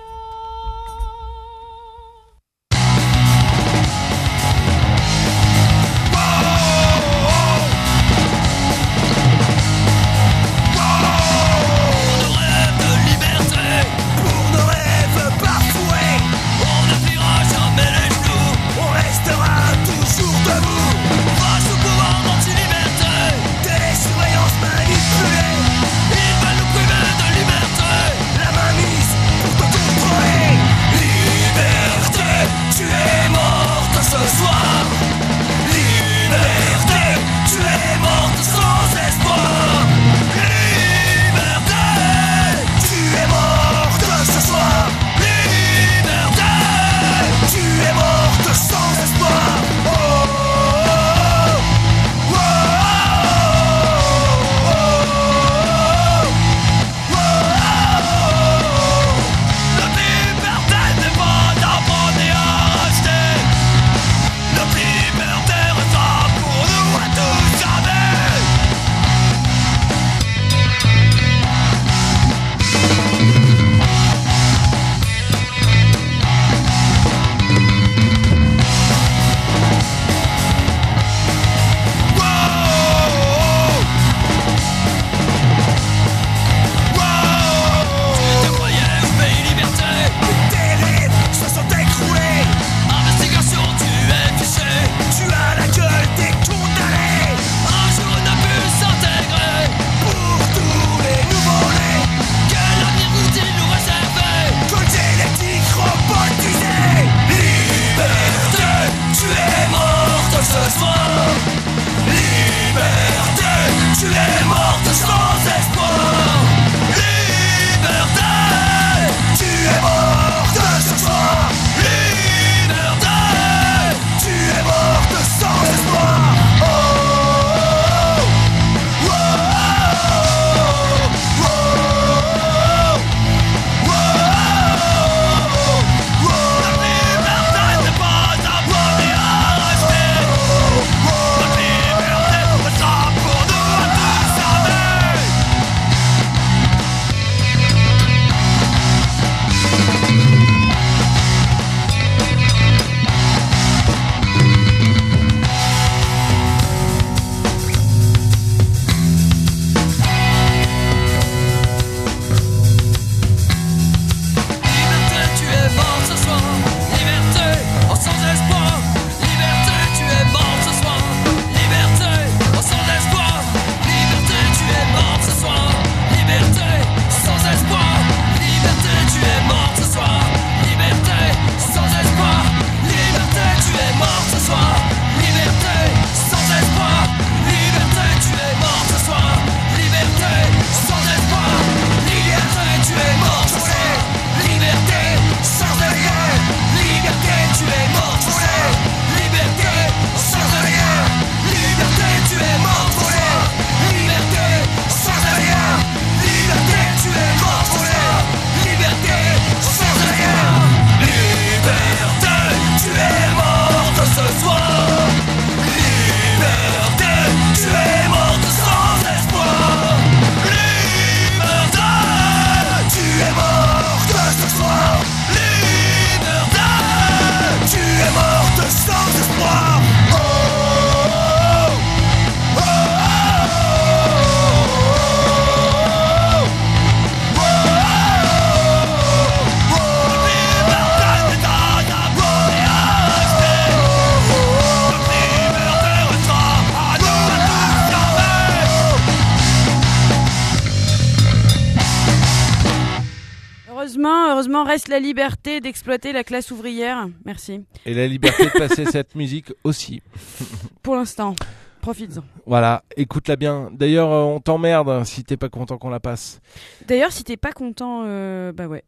Heureusement, reste la liberté d'exploiter la classe ouvrière. Merci. Et la liberté de passer cette musique aussi. Pour l'instant, profites-en. Voilà, écoute-la bien. D'ailleurs, on t'emmerde si t'es pas content qu'on la passe. D'ailleurs, si t'es pas content, bah ouais.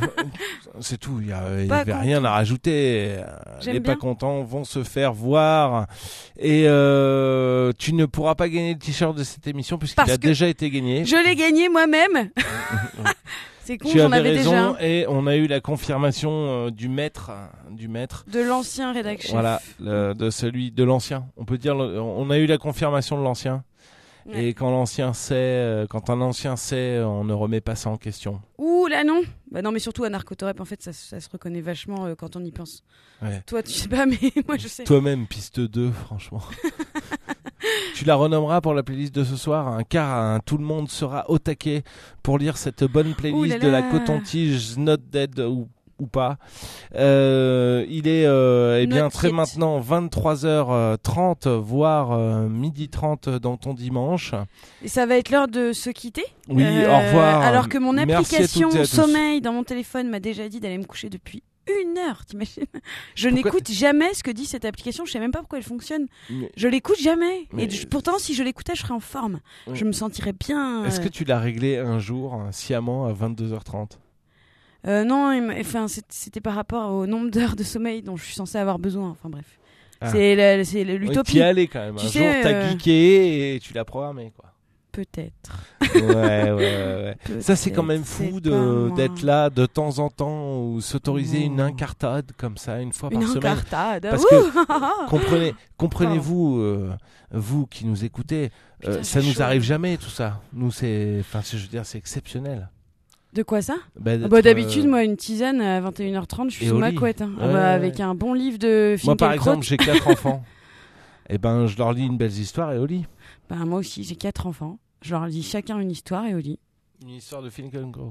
C'est tout, il y avait rien à rajouter. Les pas contents vont se faire voir. Et tu ne pourras pas gagner le t-shirt de cette émission puisqu'il a déjà été gagné. Je l'ai gagné moi-même. C'est con, tu j'en avais avais raison, déjà. Et on a eu la confirmation du maître. De l'ancien rédacteur. Voilà, de celui de l'ancien. On peut dire, on a eu la confirmation de l'ancien. Et quand l'ancien sait, quand un ancien sait, on ne remet pas ça en question. Ouh là non. Bah non mais surtout à Narcotorep en fait ça se reconnaît vachement quand on y pense. Ouais. Toi tu sais pas mais moi je sais. Toi-même piste 2 franchement. Tu la renommeras pour la playlist de ce soir, car tout le monde sera au taquet pour lire cette bonne playlist de la Coton-Tige Not Dead ou pas. Il est bien très maintenant 23h30 voire 12h30 dans ton dimanche. Et ça va être l'heure de se quitter. Oui, au revoir. Alors que mon application et sommeil dans mon téléphone m'a déjà dit d'aller me coucher depuis 1 heure, t'imagines? Je n'écoute jamais ce que dit cette application, je sais même pas pourquoi elle fonctionne. Je l'écoute jamais. Et pourtant, si je l'écoutais, je serais en forme. Je me sentirais bien. Est-ce que tu l'as réglé un jour, sciemment, à 22h30? Non, c'était par rapport au nombre d'heures de sommeil dont je suis censée avoir besoin. Enfin bref. C'est l'utopie. Tu y allais quand même. Un jour, t'as geeké et tu l'as programmé, quoi. Peut-être. Ouais. Ça, c'est quand même fou d'être là de temps en temps ou s'autoriser une incartade comme ça, une fois par semaine. Une incartade. Parce que, comprenez-vous, vous qui nous écoutez, ça nous arrive jamais, tout ça. Nous, c'est exceptionnel. De quoi ça? D'habitude, moi, une tisane à 21h30, je suis sous ma couette. Hein. Avec un bon livre de Finkielkraut. Moi, par exemple, j'ai 4 enfants. Et je leur lis une belle histoire et au lit. Moi aussi, j'ai 4 enfants. Je leur lis chacun une histoire et au lit. Une histoire de Finkielkraut.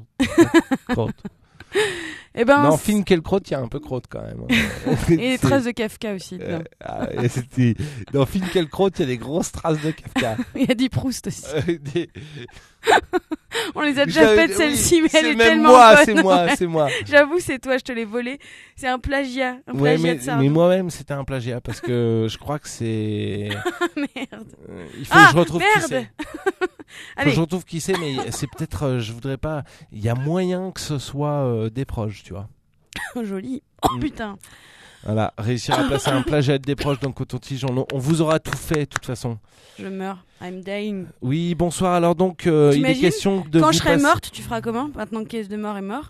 Non, Finkielkraut, il y a un peu crotte quand même. Et des traces de Kafka aussi. Dans Finkielkraut, il y a des grosses traces de Kafka. Il y a des Proust aussi. On les a déjà faites celle-ci, mais elle est tellement bonne. C'est moi. J'avoue, c'est toi, je te l'ai volé. C'est un plagiat. Mais moi-même, c'était un plagiat parce que je crois que c'est. Merde. Il faut que je retrouve qui c'est. Allez. Je retrouve qui c'est, mais c'est peut-être. Je voudrais pas. Il y a moyen que ce soit des proches, tu vois. Joli. Oh putain. Voilà, réussir à placer un plagiat des proches dans Coton-Tige, on vous aura tout fait de toute façon. Je meurs, I'm dying. Oui, bonsoir. Alors donc, il est question de quand je serai morte, tu feras comment? Maintenant que Caisse de mort est mort,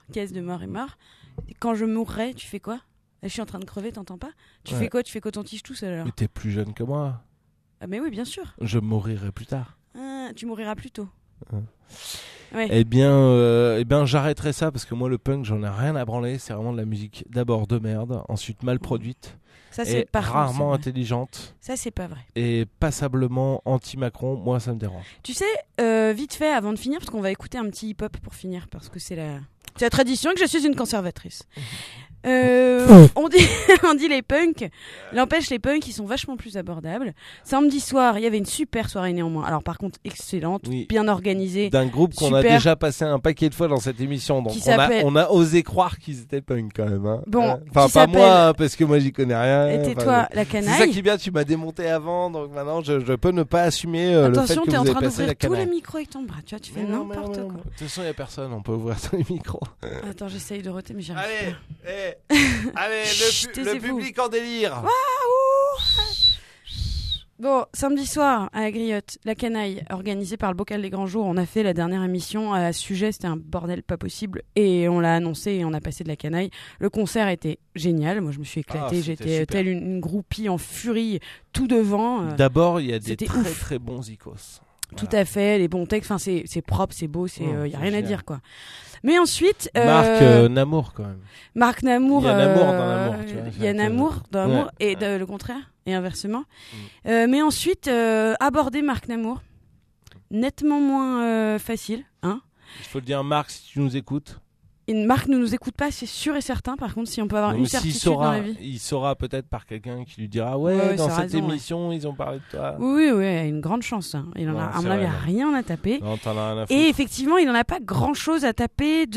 Et quand je mourrai, tu fais quoi? Là, je suis en train de crever, t'entends pas? Tu fais quoi? Tu fais Coton-Tige tout seul alors? Mais t'es plus jeune que moi. Ah mais oui, bien sûr. Je mourirai plus tard. Ah, tu mouriras plus tôt. Ouais. Eh bien, j'arrêterai ça parce que moi, le punk, j'en ai rien à branler. C'est vraiment de la musique d'abord de merde, ensuite mal produite, ça, c'est rarement intelligente. Ça, c'est pas vrai. Et passablement anti-Macron. Moi, ça me dérange. Tu sais, vite fait, avant de finir, parce qu'on va écouter un petit hip-hop pour finir, parce que c'est la tradition que je suis une conservatrice. On dit les punks. N'empêche, les punks, ils sont vachement plus abordables. Samedi soir, il y avait une super soirée néanmoins. Alors par contre, excellente, bien organisée. D'un groupe qu'on a déjà passé un paquet de fois dans cette émission. Donc on a osé croire qu'ils étaient punks quand même. Hein. Bon, enfin pas moi, parce que moi j'y connais rien. Et tais-toi, la canaille. C'est ça qui est bien, tu m'as démonté avant, donc maintenant je peux ne pas assumer le fait que vous avez passé la canaille. Attention, t'es en train d'ouvrir tous les micros avec ton bras. Tu vois, tu fais n'importe quoi. De toute façon, il n'y a personne, on peut ouvrir tous les micros. Attends, j'essaye de roter, mais j'y arrive pas. Allez, le public en délire. Waouh. Bon, samedi soir à la Griotte, la canaille organisée par le Bocal des Grands Jours. On a fait la dernière émission à ce sujet, c'était un bordel pas possible et on l'a annoncé et on a passé de la canaille. Le concert était génial, moi je me suis éclatée, j'étais telle une groupie en furie tout devant. D'abord, il y a des très bons icos. Tout à fait, les bons textes, enfin c'est propre, c'est beau, y a rien à dire quoi. Mais ensuite, Marc Namour quand même. Marc Namour. Il y a Namour dans l'amour, tu vois. Il y a Namour dans l'amour et le contraire et inversement. Mais ensuite, aborder Marc Namour, nettement moins facile, hein. Il faut le dire, Marc, si tu nous écoutes. Et Marc ne nous écoute pas, c'est sûr et certain. Par contre, si on peut avoir une certitude dans la vie. Il saura peut-être par quelqu'un qui lui dira dans cette émission, ils ont parlé de toi. Oui, une grande chance. Hein. Il en a, à mon avis, rien à taper. Non, t'en as rien à foutre. Et effectivement, il n'en a pas grand-chose à taper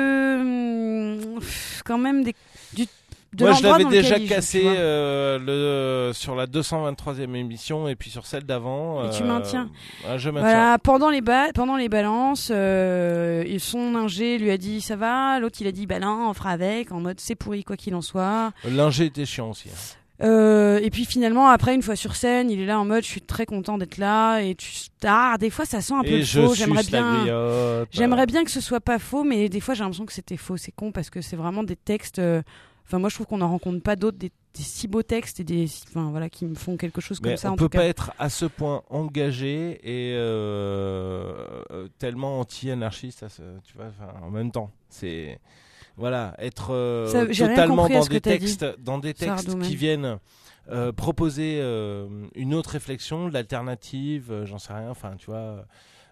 quand même moi, je l'avais déjà cassé sur la 223e émission et puis sur celle d'avant. Et tu maintiens. Je maintiens. Voilà, pendant les balances, son ingé lui a dit ça va, l'autre il a dit non, on fera avec, en mode c'est pourri quoi qu'il en soit. L'ingé était chiant aussi. Hein. Et puis finalement, après, une fois sur scène, il est là en mode je suis très content d'être là et des fois ça sent un peu le faux. J'aimerais bien que ce soit pas faux, mais des fois j'ai l'impression que c'était faux. C'est con parce que c'est vraiment des textes. Enfin, moi, je trouve qu'on n'en rencontre pas d'autres, des si beaux textes et qui me font quelque chose comme mais ça. On peut pas être à ce point engagé et tellement anti-anarchiste, tu vois, en même temps. C'est être totalement dans des textes qui viennent proposer une autre réflexion, de l'alternative, j'en sais rien. Enfin, tu vois.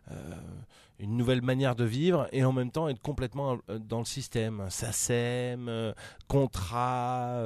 Une nouvelle manière de vivre et en même temps être complètement dans le système. SACEM, contrat,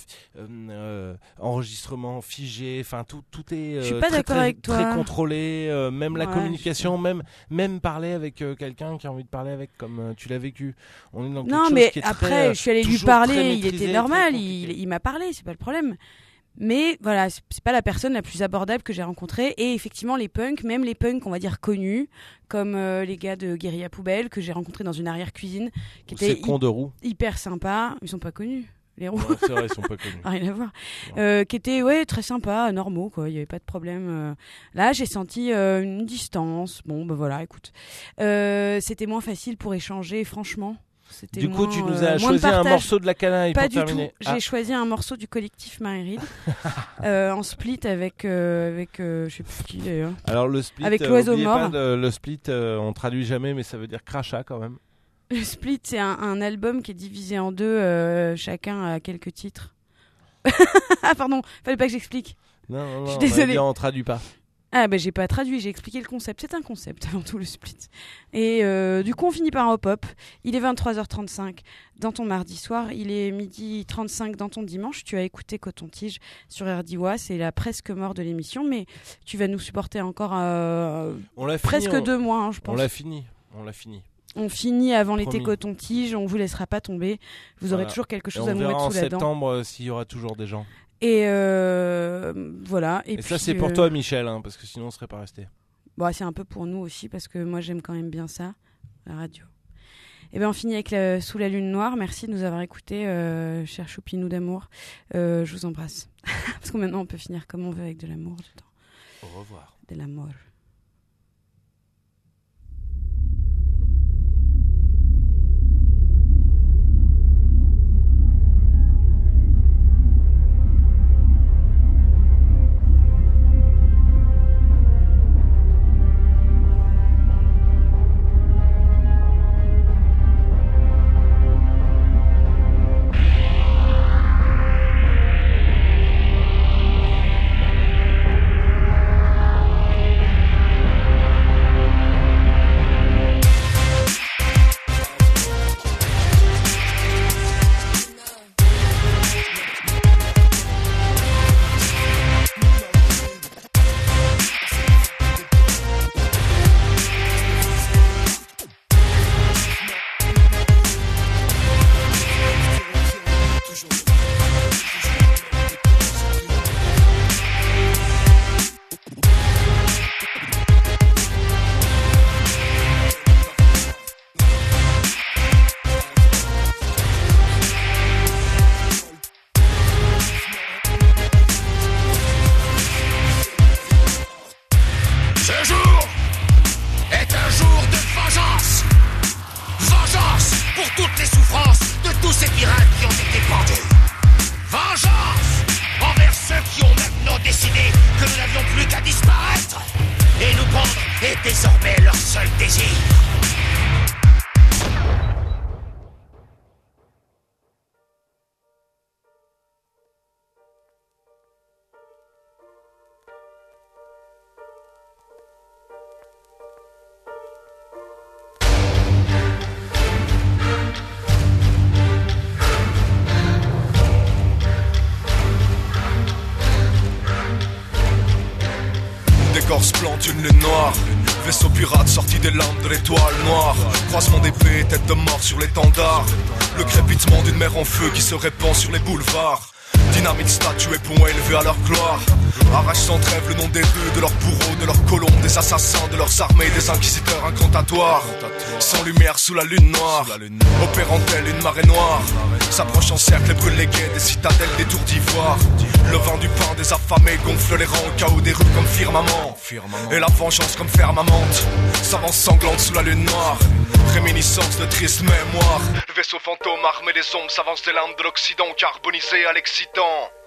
enregistrement figé, enfin tout est très contrôlé, même la communication, même parler avec quelqu'un qui a envie de parler avec, comme tu l'as vécu. On est dans quelque chose qui est après, je suis allée lui parler, il était normal, il m'a parlé, c'est pas le problème. Mais voilà, c'est pas la personne la plus abordable que j'ai rencontrée. Et effectivement, les punks, même les punks, on va dire connus, comme les gars de Guérilla Poubelle que j'ai rencontrés dans une arrière-cuisine, qui étaient hyper sympas. Ils sont pas connus, les roux. Ouais, c'est vrai, ils sont pas connus. Rien à voir. Qui étaient très sympas, normaux, quoi. Il y avait pas de problème. Là, j'ai senti une distance. Bon, voilà, écoute, c'était moins facile pour échanger, franchement. Du coup, tu nous as choisi un morceau de la canaille pour terminer. Pas du tout. J'ai choisi un morceau du collectif Marie Reed en split avec je sais plus qui d'ailleurs. Alors le split, avec l'oiseau mort. Le split, on traduit jamais, mais ça veut dire crachat quand même. Le split, c'est un album qui est divisé en deux, chacun a quelques titres. Ah pardon, fallait pas que j'explique. Non, je suis désolée. On traduit pas. Ah j'ai pas traduit, j'ai expliqué le concept. C'est un concept avant tout, le split. Et du coup on finit par un hop-hop. Il est 23h35 dans ton mardi soir, il est 12h35 dans ton dimanche. Tu as écouté Coton-Tige sur RDIWA, c'est la presque mort de l'émission, mais tu vas nous supporter encore presque 2 mois, je pense. On l'a fini. On finit avant l'été Coton-Tige, on vous laissera pas tomber. Vous aurez toujours quelque chose à nous mettre sous la dent. En septembre s'il y aura toujours des gens. Et voilà. Et puis, ça, c'est pour toi, Michel, parce que sinon on serait pas resté. C'est un peu pour nous aussi, parce que moi j'aime quand même bien ça, la radio. Et on finit avec Sous la lune noire. Merci de nous avoir écoutés, cher Choupinou d'amour. Je vous embrasse. Parce que maintenant on peut finir comme on veut avec de l'amour dedans. Au revoir. De l'amour. Une lune noire, vaisseau pirate sorti des lampes de l'étoile noire. Croisement d'épées, tête de mort sur l'étendard. Le crépitement d'une mer en feu qui se répand sur les boulevards. Dynamite, statue et ponts élevés à leur gloire. Arrache sans trêve le nom des rues, de leurs bourreaux, de leurs colons, des assassins, de leurs armées, des inquisiteurs incantatoires. Sans lumière sous la lune noire, opérant telle une marée noire. S'approche en cercle et brûle les guets des citadelles, des tours d'ivoire. Le vin du pain des affamés gonfle les rangs au chaos des rues comme firmament. Et la vengeance comme firmamente s'avance sanglante sous la lune noire. Réminiscence de triste mémoire. Le vaisseau fantôme armé des ombres s'avance des lames de l'Occident, carbonisé à l'excitant.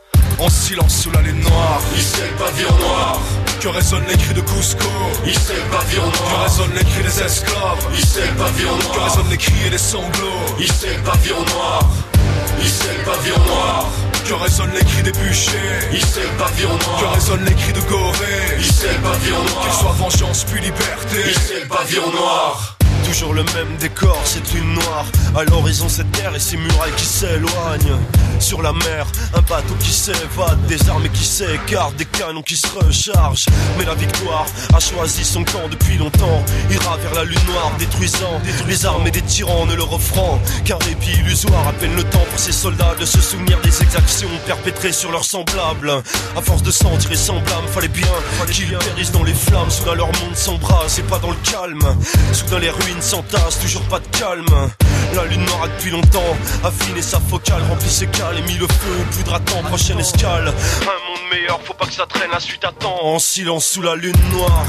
en silence sous la lune noire. Ici le pavillon noir. Que résonnent les cris de Cusco. Ici le pavillon noir. Que résonnent les cris des esclaves. Ici le pavillon noir. Que résonnent les cris et les sanglots. Ici le pavillon noir. Ici le pavillon noir. Que résonnent les cris des bûchers. Ici le pavillon noir. Que résonnent les cris de Gorée. Ici le pavillon noir. Qu'il soit vengeance puis liberté. Ici le pavillon noir. Toujours le même décor, cette lune noire. À l'horizon cette terre et ces murailles qui s'éloignent. Sur la mer, un bateau qui s'évade, des armées qui s'écartent, des canons qui se rechargent. Mais la victoire a choisi son camp depuis longtemps. Ira vers la lune noire, détruisant les armées des tyrans, ne leur offrant qu'un répit illusoire. À peine le temps pour ces soldats de se souvenir des exactions perpétrées sur leurs semblables. À force de sentir et semblables, fallait bien qu'ils périssent dans les flammes. Soudain leur monde s'embrasse et pas dans le calme. Soudain les ruines s'entassent, toujours pas de calme. La lune noire a depuis longtemps affiné sa focale, rempli ses cales et mis le feu au poudre à temps. Prochaine escale, un monde meilleur, faut pas que ça traîne, la suite attend. En silence sous la lune noire.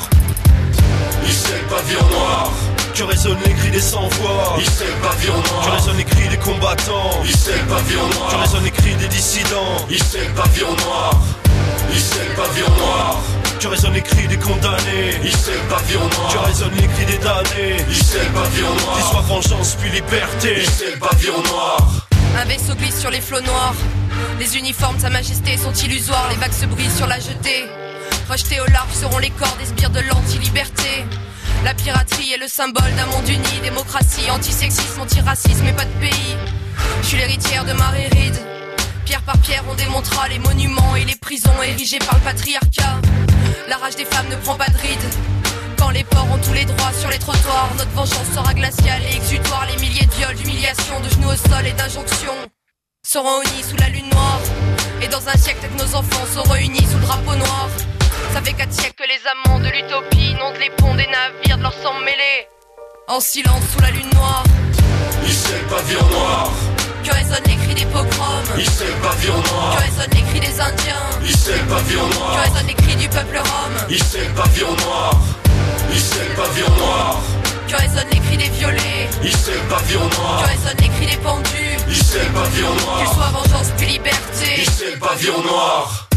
Ici le pavillon noir. Que résonnent les cris des sans-voix. Ici le pavillon noir. Que résonnent les cris des combattants. Ici le pavillon noir. Que résonnent les cris des dissidents. Ici le pavillon noir. Ici le pavillon noir. Que résonnent les cris des condamnés. Ici le pavillon noir. Que résonnent les cris des damnés. Ici le pavillon noir. Qu'il soit vengeance puis liberté. Ici le pavillon noir. Un vaisseau glisse sur les flots noirs. Les uniformes de sa majesté sont illusoires. Les vagues se brisent sur la jetée. Rejetés au large seront les corps des sbires de l'anti-liberté. La piraterie est le symbole d'un monde uni. Démocratie, antisexisme, antiracisme et pas de pays. Je suis l'héritière de Marie-Ride. Pierre par pierre on démontera les monuments et les prisons érigées par le patriarcat. La rage des femmes ne prend pas de ride. Quand les porcs ont tous les droits sur les trottoirs, notre vengeance sera glaciale et exutoire. Les milliers de viols, d'humiliations, de genoux au sol et d'injonctions seront unis sous la lune noire. Et dans un siècle, peut-être nos enfants seront unis sous le drapeau noir. Ça fait 4 siècles que les amants de l'utopie inondent les ponts des navires de leur sang mêlé. En silence sous la lune noire. Ici le pavillon noir. Que résonnent les cris des pogroms. Ici le pavillon noir. Que résonnent les cris des indiens. Ici le pavillon noir. Que résonnent les cris du peuple rome. Ici le pavillon noir. Ici le pavillon noir. Que résonnent les cris des violets. Ici le pavillon noir. Que résonnent les cris des pendus. Ici le pavillon noir. Qu'il soit vengeance puis liberté. Ici le pavillon noir.